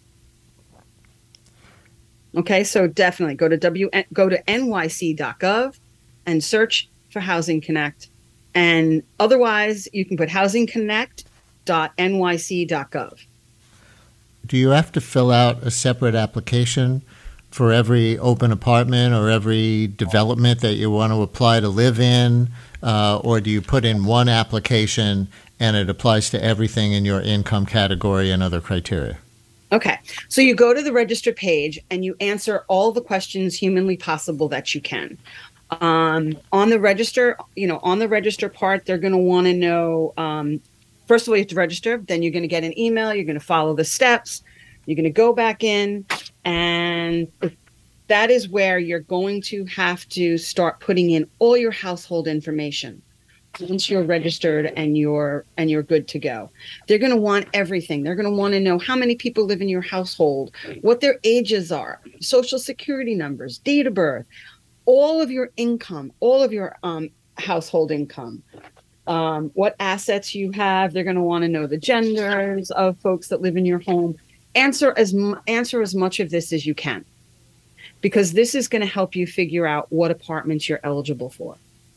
Okay, so definitely go to W go to N Y C dot gov and search for Housing Connect. And otherwise, you can put housing connect dot N Y C dot gov.
Do you have to fill out a separate application for every open apartment or every development that you want to apply to live in? Uh, or do you put in one application and it applies to everything in your income category and other criteria?
Okay. So you go to the register page and you answer all the questions humanly possible that you can. Um, on the register, you know, on the register part, they're going to want to know, um, first of all, you have to register. Then you're going to get an email. You're going to follow the steps. You're going to go back in, and that is where you're going to have to start putting in all your household information. Once you're registered and you're and you're good to go, they're going to want everything. They're going to want to know how many people live in your household, what their ages are, social security numbers, date of birth, all of your income, all of your um, household income, um, what assets you have. They're going to want to know the genders of folks that live in your home. Answer as answer as much of this as you can, because this is going to help you figure out what apartments you're eligible for.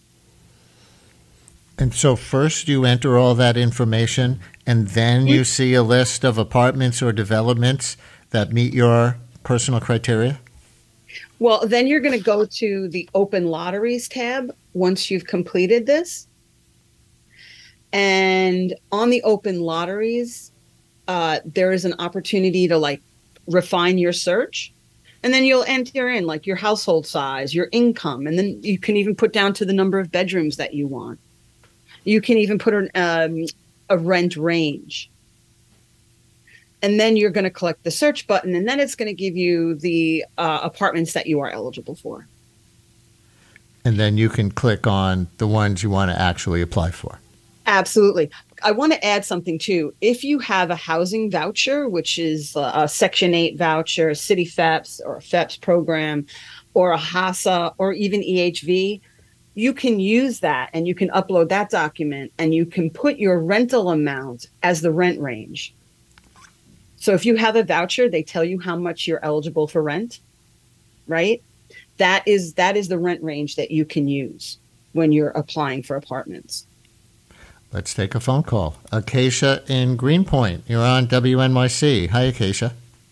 And so first you enter all that information, and then you see a list of apartments or developments that meet your personal criteria?
Well, then you're going to go to the Open Lotteries tab once you've completed this. And on the Open Lotteries, uh, there is an opportunity to like refine your search. And then you'll enter in like your household size, your income, and then you can even put down to the number of bedrooms that you want. You can even put an, um, a rent range. And then you're going to click the search button, and then it's going to give you the uh, apartments that you are eligible for.
And then you can click on the ones you want to actually apply for.
Absolutely. I want to add something too. If you have a housing voucher, which is a Section eight voucher, City F E P S or a F E P S program, or a HASA, or even E H V, you can use that and you can upload that document and you can put your rental amount as the rent range. So if you have a voucher, they tell you how much you're eligible for rent, right? That is that is the rent range that you can use when you're applying for apartments.
Let's take a phone call. Acacia in Greenpoint. You're on W N Y C. Hi, Acacia.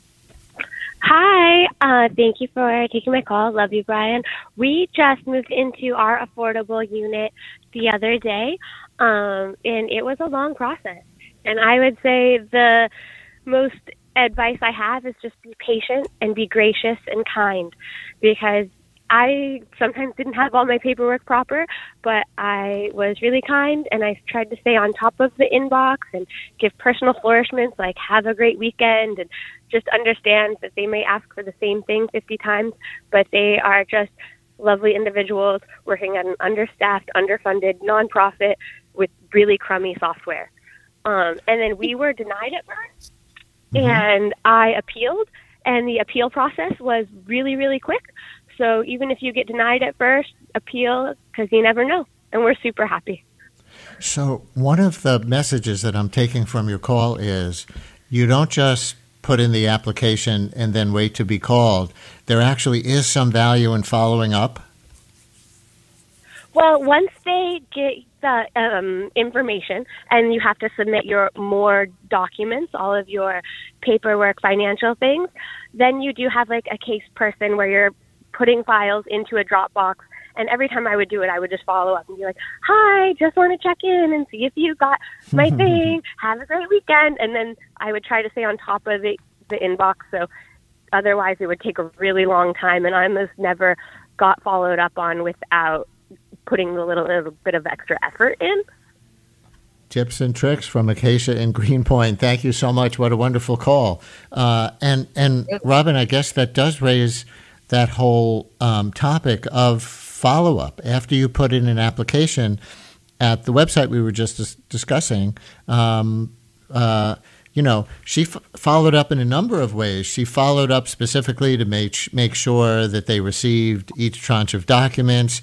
Hi. Uh, thank you for taking my call. Love you, Brian. We just moved into our affordable unit the other day, um, and it was a long process. And I would say the most advice I have is just be patient and be gracious and kind, because I sometimes didn't have all my paperwork proper, but I was really kind, and I tried to stay on top of the inbox and give personal flourishments like have a great weekend, and just understand that they may ask for the same thing fifty times, but they are just lovely individuals working at an understaffed, underfunded nonprofit with really crummy software. Um, and then we were denied at first, mm-hmm. and I appealed, and the appeal process was really, really quick. So even if you get denied at first, appeal, because you never know. And we're super happy.
So one of the messages that I'm taking from your call is you don't just put in the application and then wait to be called. There actually is some value in following up.
Well, once they get the um, information and you have to submit your more documents, all of your paperwork, financial things, then you do have like a case person where you're putting files into a Dropbox. And every time I would do it, I would just follow up and be like, hi, just want to check in and see if you got my thing. Have a great weekend. And then I would try to stay on top of the, the inbox. So otherwise it would take a really long time. And I almost never got followed up on without putting a little, little bit of extra effort in.
Tips and tricks from Acacia in Greenpoint. Thank you so much. What a wonderful call. Uh, and, and Robin, I guess that does raise that whole um, topic of follow-up. After you put in an application at the website we were just dis- discussing, um, uh, you know, she f- followed up in a number of ways. She followed up specifically to make make sure that they received each tranche of documents,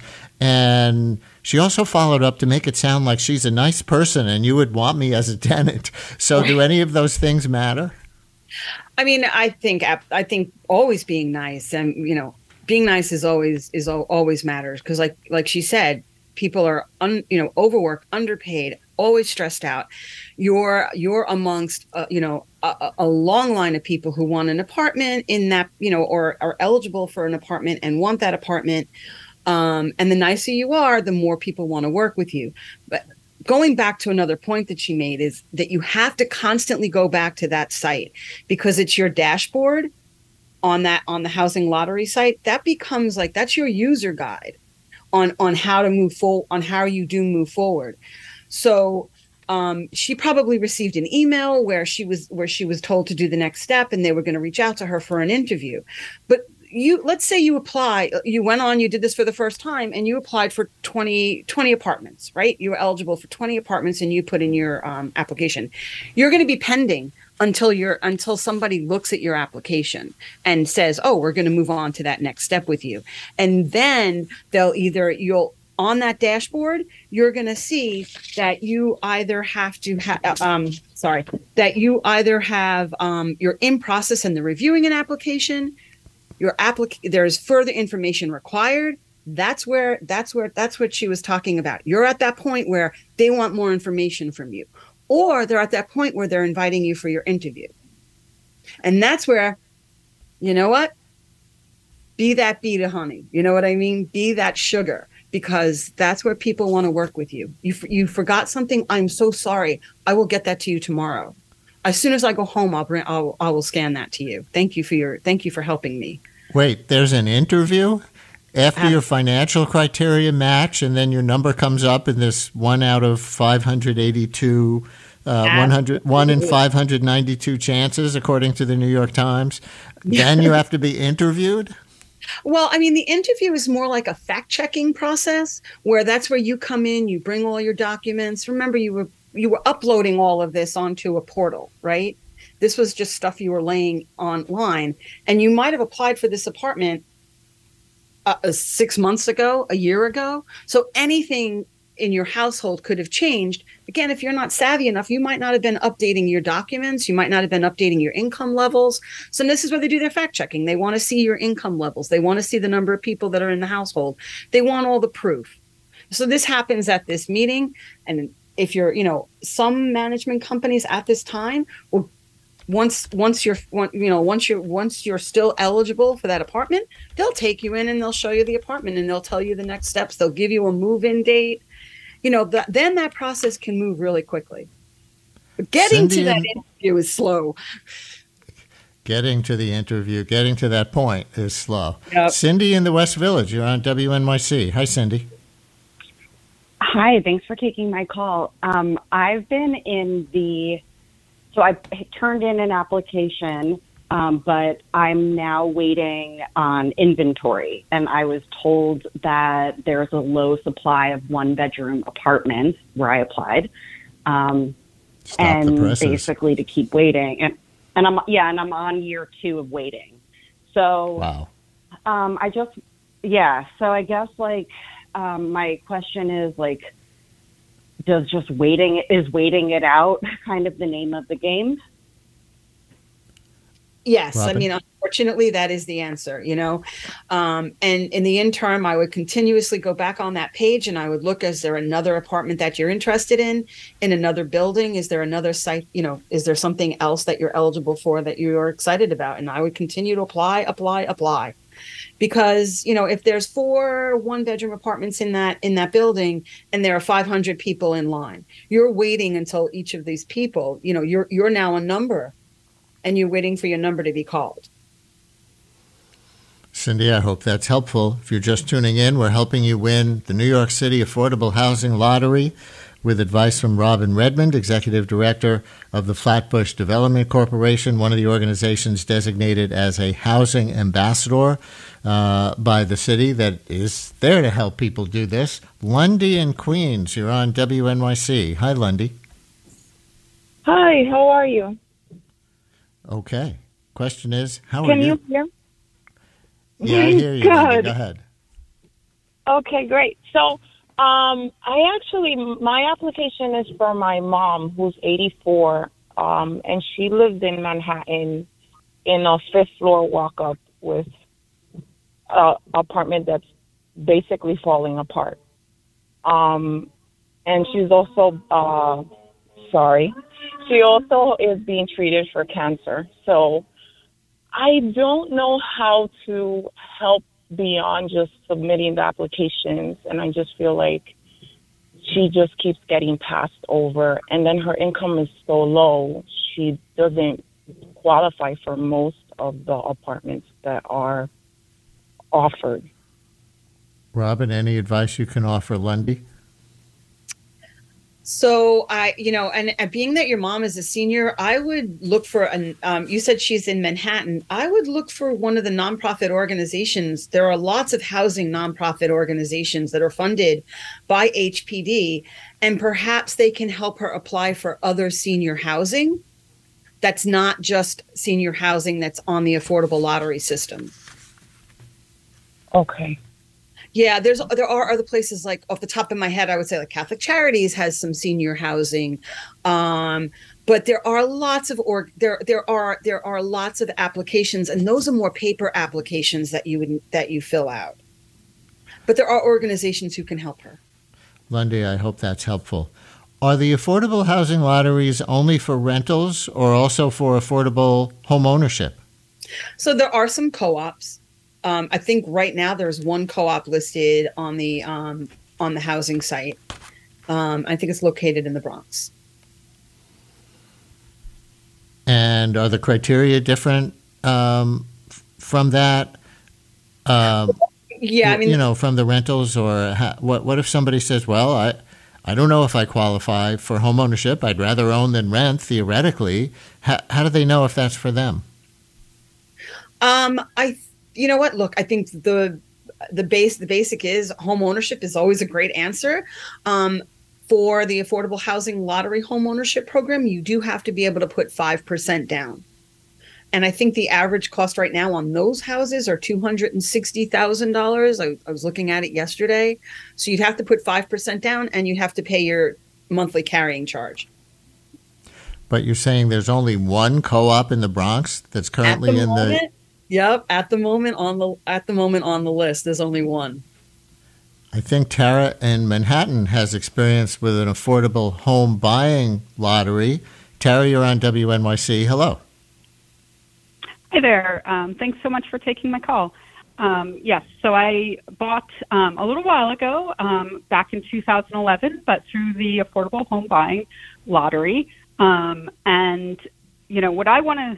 and she also followed up to make it sound like she's a nice person and you would want me as a tenant. So do any of those things matter?
I mean, I think I think always being nice, and you know, being nice is always is always matters, because like like she said, people are un, you know overworked, underpaid, always stressed out. You're you're amongst uh, you know a, a long line of people who want an apartment in that you know or are eligible for an apartment and want that apartment. Um, and the nicer you are, the more people want to work with you. But going back to another point that she made is that you have to constantly go back to that site, because it's your dashboard on that on the housing lottery site. That becomes like that's your user guide on on how to move forward, on how you do move forward. So um, she probably received an email where she was where she was told to do the next step, and they were going to reach out to her for an interview. But you let's say you apply, you went on, you did this for the first time, and you applied for twenty, twenty apartments, right? You were eligible for twenty apartments, and you put in your um, application. You're going to be pending until you're until somebody looks at your application and says, "Oh, we're going to move on to that next step with you," and then they'll either you'll on that dashboard, you're going to see that you either have to have um, sorry that you either have um, you're in process and they're reviewing an application. Your applic- there's further information required. That's where that's where that's what she was talking about. You're at that point where they want more information from you, or they're at that point where they're inviting you for your interview. And that's where, you know what? Be that bee to honey. You know what I mean? Be that sugar, because that's where people want to work with you. You you forgot something. I'm so sorry. I will get that to you tomorrow. As soon as I go home, I'll bring I'll I will scan that to you. Thank you for your thank you for helping me.
Wait, there's an interview after um, your financial criteria match, and then your number comes up in this one out of five hundred eighty-two, uh, one hundred, one in five hundred ninety-two chances, according to the New York Times. Then you have to be interviewed?
Well, I mean, the interview is more like a fact-checking process, where that's where you come in, you bring all your documents. Remember, you were you were uploading all of this onto a portal, right? This was just stuff you were laying online, and you might have applied for this apartment uh, six months ago, a year ago. So anything in your household could have changed. Again, if you're not savvy enough, you might not have been updating your documents. You might not have been updating your income levels. So this is where they do their fact checking. They want to see your income levels. They want to see the number of people that are in the household. They want all the proof. So this happens at this meeting. And if you're, you know, some management companies at this time will Once once you're you know once you're once you're still eligible for that apartment, they'll take you in and they'll show you the apartment and they'll tell you the next steps. They'll give you a move-in date. You know, the, then that process can move really quickly. But getting
Cindy
to that
and,
interview is slow.
getting to the interview, getting to that point is slow.
Yep.
Cindy in the West Village, you're on W N Y C. Hi, Cindy.
Hi, thanks for taking my call. Um, I've been in the, so I turned in an application, um, but I'm now waiting on inventory. And I was told that there's a low supply of one bedroom apartments where I applied. Um,
Stop
and
the presses.
basically to keep waiting. And, and I'm, yeah, and I'm on year two of waiting. So,
wow.
um, I just, yeah, so I guess like, um, my question is like, does just waiting, is waiting it out kind of the name of the game?
Yes,
Robin?
I mean, unfortunately, that is the answer, you know. Um, and in the interim, I would continuously go back on that page and I would look, is there another apartment that you're interested in, in another building? Is there another site, you know, is there something else that you're eligible for that you're excited about? And I would continue to apply, apply, apply. Because, you know, if there's four one bedroom apartments in that in that building and there are five hundred people in line, you're waiting until each of these people, you know, you're you're now a number. And you're waiting for your number to be called.
Cindy, I hope that's helpful. If you're just tuning in, we're helping you win the New York City Affordable Housing Lottery with advice from Robin Redmond, Executive Director of the Flatbush Development Corporation, one of the organizations designated as a housing ambassador uh, by the city that is there to help people do this. Lundy in Queens, you're on W N Y C. Hi, Lundy.
Hi, how are you?
Okay. Question is, how
Can
are you?
you hear?
Yeah, I hear you. Linda.
Good.
Go ahead.
Okay, great. So, um, I actually, my application is for my mom, who's eighty-four, um, and she lives in Manhattan in a fifth floor walk up with a apartment that's basically falling apart. Um, and she's also, uh, sorry. She also is being treated for cancer. So I don't know how to help beyond just submitting the applications. And I just feel like she just keeps getting passed over. And then her income is so low, she doesn't qualify for most of the apartments that are offered.
Robin, any advice you can offer Lundy?
So I, you know, and, and being that your mom is a senior, I would look for an, um, you said she's in Manhattan. I would look for one of the nonprofit organizations. There are lots of housing nonprofit organizations that are funded by H P D, and perhaps they can help her apply for other senior housing. That's not just senior housing that's on the affordable lottery system.
Okay.
Yeah, there's there are other places, like off the top of my head, I would say like Catholic Charities has some senior housing, um, but there are lots of or there there are there are lots of applications, and those are more paper applications that you would that you fill out. But there are organizations who can help her.
Lundy, I hope that's helpful. Are the affordable housing lotteries only for rentals or also for affordable home ownership?
So there are some co-ops. Um, I think right now there's one co-op listed on the um, on the housing site. Um, I think it's located in the Bronx.
And are the criteria different um, f- from that? Um,
yeah, I mean,
you know, from the rentals, or ha- what? What if somebody says, "Well, I, I don't know if I qualify for home ownership. I'd rather own than rent." Theoretically, how, how do they know if that's for them?
Um, I. You know what? Look, I think the the base the basic is home ownership is always a great answer. Um, for the affordable housing lottery home ownership program, you do have to be able to put five percent down. And I think the average cost right now on those houses are two hundred sixty thousand dollars. I, I was looking at it yesterday. So you'd have to put five percent down and you have to pay your monthly carrying charge.
But you're saying there's only one co-op in the Bronx that's currently
the
in
moment,
the...
Yep, at the moment on the at the moment on the list, there's only one.
I think Tara in Manhattan has experience with an affordable home buying lottery. Tara, you're on W N Y C. Hello.
Hi there. Um, thanks so much for taking my call. Um, yes, so I bought um, a little while ago, um, back in two thousand eleven, but through the affordable home buying lottery. Um, and, you know, what I want to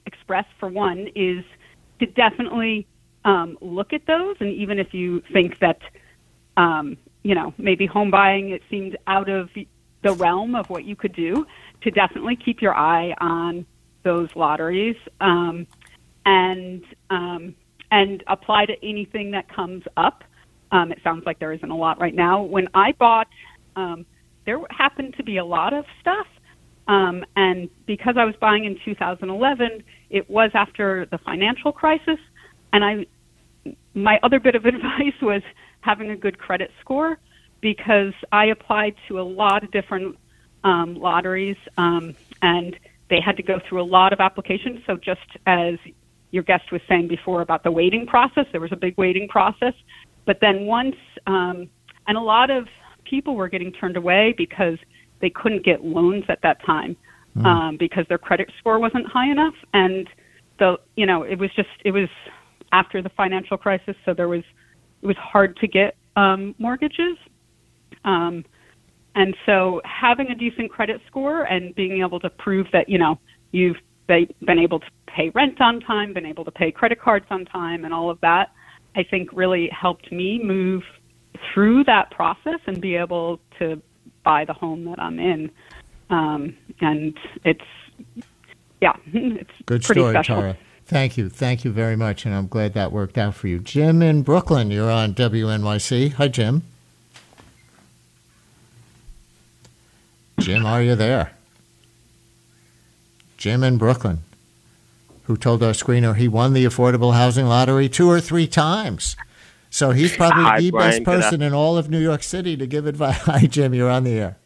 express, for one, is to definitely um, look at those. And even if you think that, um, you know, maybe home buying, it seemed out of the realm of what you could do, to definitely keep your eye on those lotteries um, and um, and apply to anything that comes up. Um, it sounds like there isn't a lot right now. When I bought, um, there happened to be a lot of stuff. Um, and because I was buying in two thousand eleven, it was after the financial crisis. And I, my other bit of advice was having a good credit score, because I applied to a lot of different um, lotteries, um, and they had to go through a lot of applications. So just as your guest was saying before about the waiting process, there was a big waiting process. But then once, um, and a lot of people were getting turned away because they couldn't get loans at that time mm. um, because their credit score wasn't high enough. And the, you know, it was just, it was after the financial crisis. So there was, it was hard to get um, mortgages. Um, and so having a decent credit score and being able to prove that, you know, you've been able to pay rent on time, been able to pay credit cards on time, and all of that, I think really helped me move through that process and be able to buy the home that I'm in. Um, and it's, yeah, it's
good
pretty
story,
special.
Tara. Thank you. Thank you very much. And I'm glad that worked out for you. Jim in Brooklyn, you're on W N Y C. Hi, Jim. Jim, are you there? Jim in Brooklyn, who told our screener he won the affordable housing lottery two or three times. So he's probably
Hi,
the
Brian.
best person in all of New York City to give advice. Hi, Jim, you're on the air.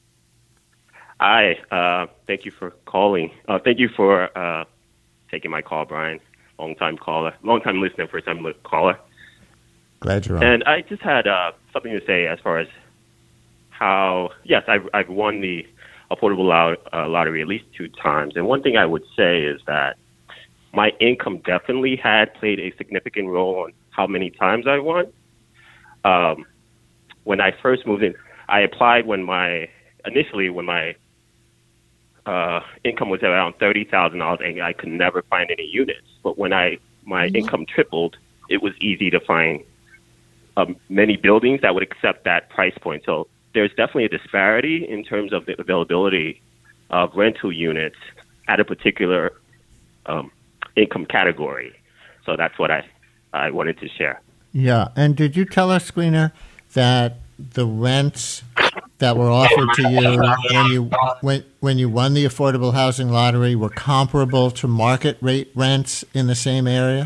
Hi, uh, thank you for calling. Uh, thank you for uh, taking my call, Brian. Long-time caller, long-time listener, first-time li- caller.
Glad you're on.
And I just had uh, something to say as far as how, yes, I've, I've won the affordable lot, uh, lottery at least two times. And one thing I would say is that my income definitely had played a significant role on how many times I won. Um, when I first moved in, I applied when my, initially when my uh, income was around thirty thousand dollars and I could never find any units. But when I, my mm-hmm. income tripled, it was easy to find um, many buildings that would accept that price point. So there's definitely a disparity in terms of the availability of rental units at a particular um, income category. So that's what I, I wanted to share.
Yeah. And did you tell us, screener, that the rents that were offered to you when you when, when you won the affordable housing lottery were comparable to market rate rents in the same area?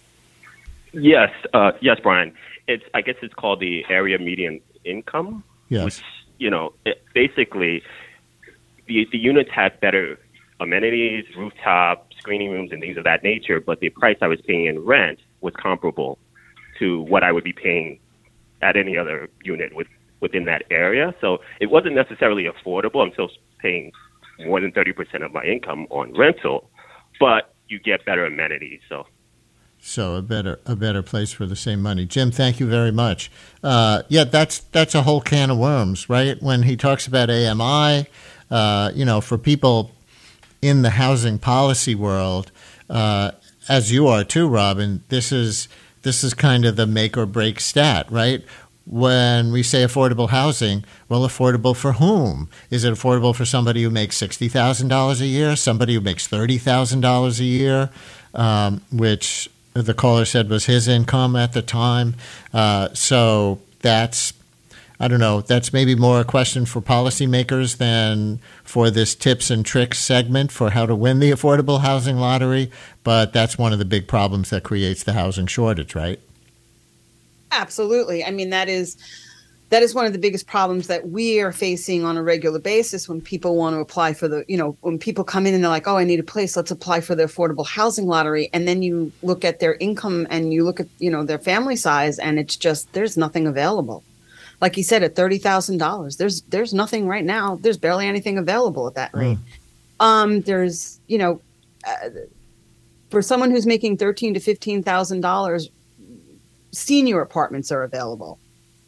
Yes. Uh, yes, Brian. It's, I guess it's called the area median income.
Yes.
Which, you know, it, basically, the the units had better amenities, rooftop, screening rooms, and things of that nature, but the price I was paying in rent was comparable to what I would be paying at any other unit with, within that area. So it wasn't necessarily affordable. I'm still paying more than thirty percent of my income on rental, but you get better amenities. So.
So a better a better place for the same money. Jim, thank you very much. Uh, yeah, that's that's a whole can of worms, right? When he talks about A M I, uh, you know, for people in the housing policy world, uh, as you are too, Robin, this is this is kind of the make or break stat, right? When we say affordable housing, well, affordable for whom? Is it affordable for somebody who makes sixty thousand dollars a year, somebody who makes thirty thousand dollars a year, um, which the caller said was his income at the time. Uh, so that's, I don't know, that's maybe more a question for policymakers than for this tips and tricks segment for how to win the affordable housing lottery. But that's one of the big problems that creates the housing shortage, right?
Absolutely. I mean, that is that is one of the biggest problems that we are facing on a regular basis when people want to apply for the, you know, when people come in and they're like, oh, I need a place, let's apply for the affordable housing lottery. And then you look at their income and you look at, you know, their family size and it's just, there's nothing available. Like you said, at thirty thousand dollars, there's there's nothing right now. There's barely anything available at that rate. Mm. Um, there's, you know, uh, for someone who's making thirteen to fifteen thousand dollars, senior apartments are available.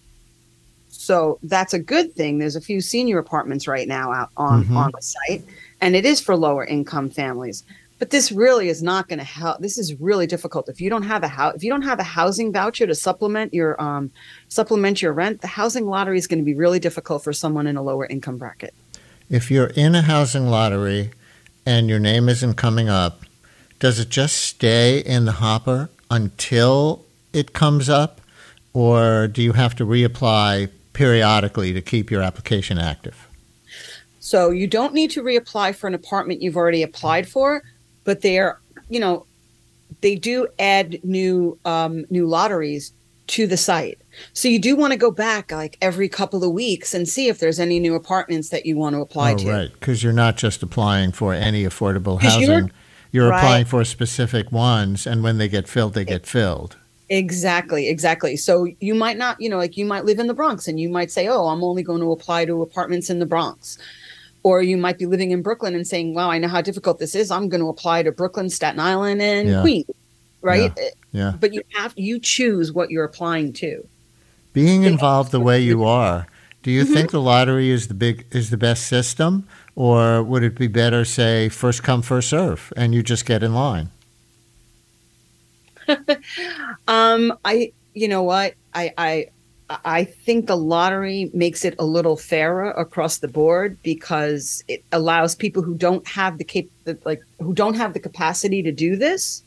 So that's a good thing. There's a few senior apartments right now out on, mm-hmm. on the site, and it is for lower income families. But this really is not going to help. This is really difficult. If you don't have a house, if you don't have a housing voucher to supplement your um, supplement your rent, the housing lottery is going to be really difficult for someone in a lower income bracket.
If you're in a housing lottery and your name isn't coming up, does it just stay in the hopper until it comes up, or do you have to reapply periodically to keep your application active?
So you don't need to reapply for an apartment you've already applied for, but they're, you know, they do add new um, new lotteries to the site. So you do want to go back like every couple of weeks and see if there's any new apartments that you want to apply
oh,
to.
Right, because you're not just applying for any affordable housing.
You're,
you're
right.
applying for specific ones, and when they get filled, they get filled.
Exactly, exactly. So you might not, you know, like you might live in the Bronx and you might say, oh, I'm only going to apply to apartments in the Bronx. Or you might be living in Brooklyn and saying, wow, I know how difficult this is. I'm going to apply to Brooklyn, Staten Island, and
Yeah.
Queens, right?
Yeah. yeah.
But you have you choose what you're applying to.
Being involved the way you are, do you
Mhm.
think the lottery is the big is the best system, or would it be better, say, first come, first serve, and you just get in line?
um, I, you know what, I, I, I think the lottery makes it a little fairer across the board because it allows people who don't have the cap, the, like who don't have the capacity to do this,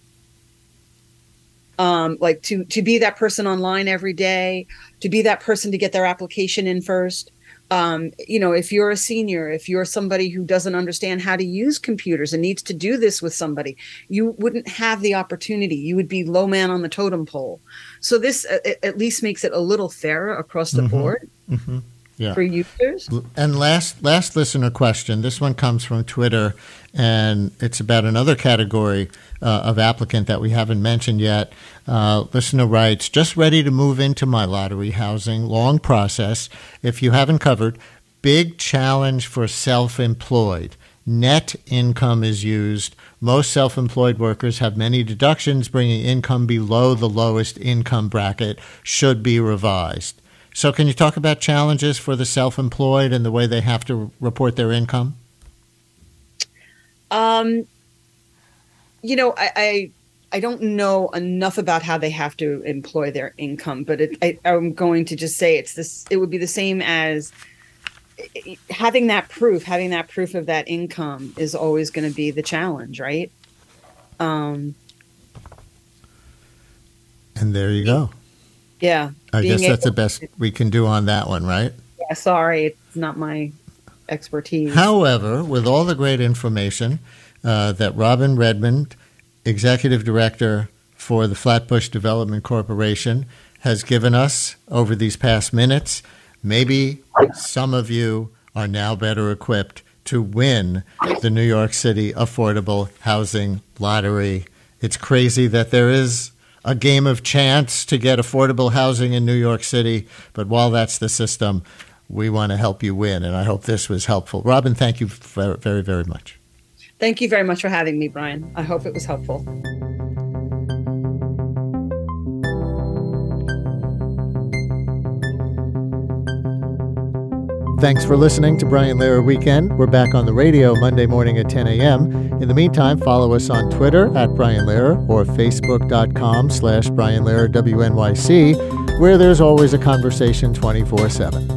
um, like to to be that person online every day, to be that person to get their application in first. Um, you know, if you're a senior, if you're somebody who doesn't understand how to use computers and needs to do this with somebody, you wouldn't have the opportunity. You would be low man on the totem pole. So this uh, at least makes it a little fairer across the
Mhm.
board
Mm-hmm. Yeah.
for users.
And last last listener question. This one comes from Twitter, and it's about another category uh, of applicant that we haven't mentioned yet. Uh, listener writes, just ready to move into my lottery housing. Long process. If you haven't covered, big challenge for self-employed. Net income is used. Most self-employed workers have many deductions, bringing income below the lowest income bracket. Should be revised. So can you talk about challenges for the self-employed and the way they have to report their income?
Um, you know, I, I I don't know enough about how they have to employ their income, but it, I, I'm going to just say it's this. It would be the same as having that proof. Having that proof of that income is always going to be the challenge, right? Um,
And there you go.
yeah.
I
being
guess that's the
able-
best we can do on that one, right?
Yeah, sorry, it's not my expertise.
However, with all the great information uh, that Robin Redmond, Executive Director for the Flatbush Development Corporation, has given us over these past minutes, maybe some of you are now better equipped to win the New York City Affordable Housing Lottery. It's crazy that there is a game of chance to get affordable housing in New York City, but while that's the system, we want to help you win, and I hope this was helpful. Robin, thank you very, very, very much.
Thank you very much for having me, Brian. I hope it was helpful.
Thanks for listening to Brian Lehrer Weekend. We're back on the radio Monday morning at ten a.m. In the meantime, follow us on Twitter at Brian Lehrer or Facebook.com slash Brian Lehrer W N Y C, where there's always a conversation twenty-four seven.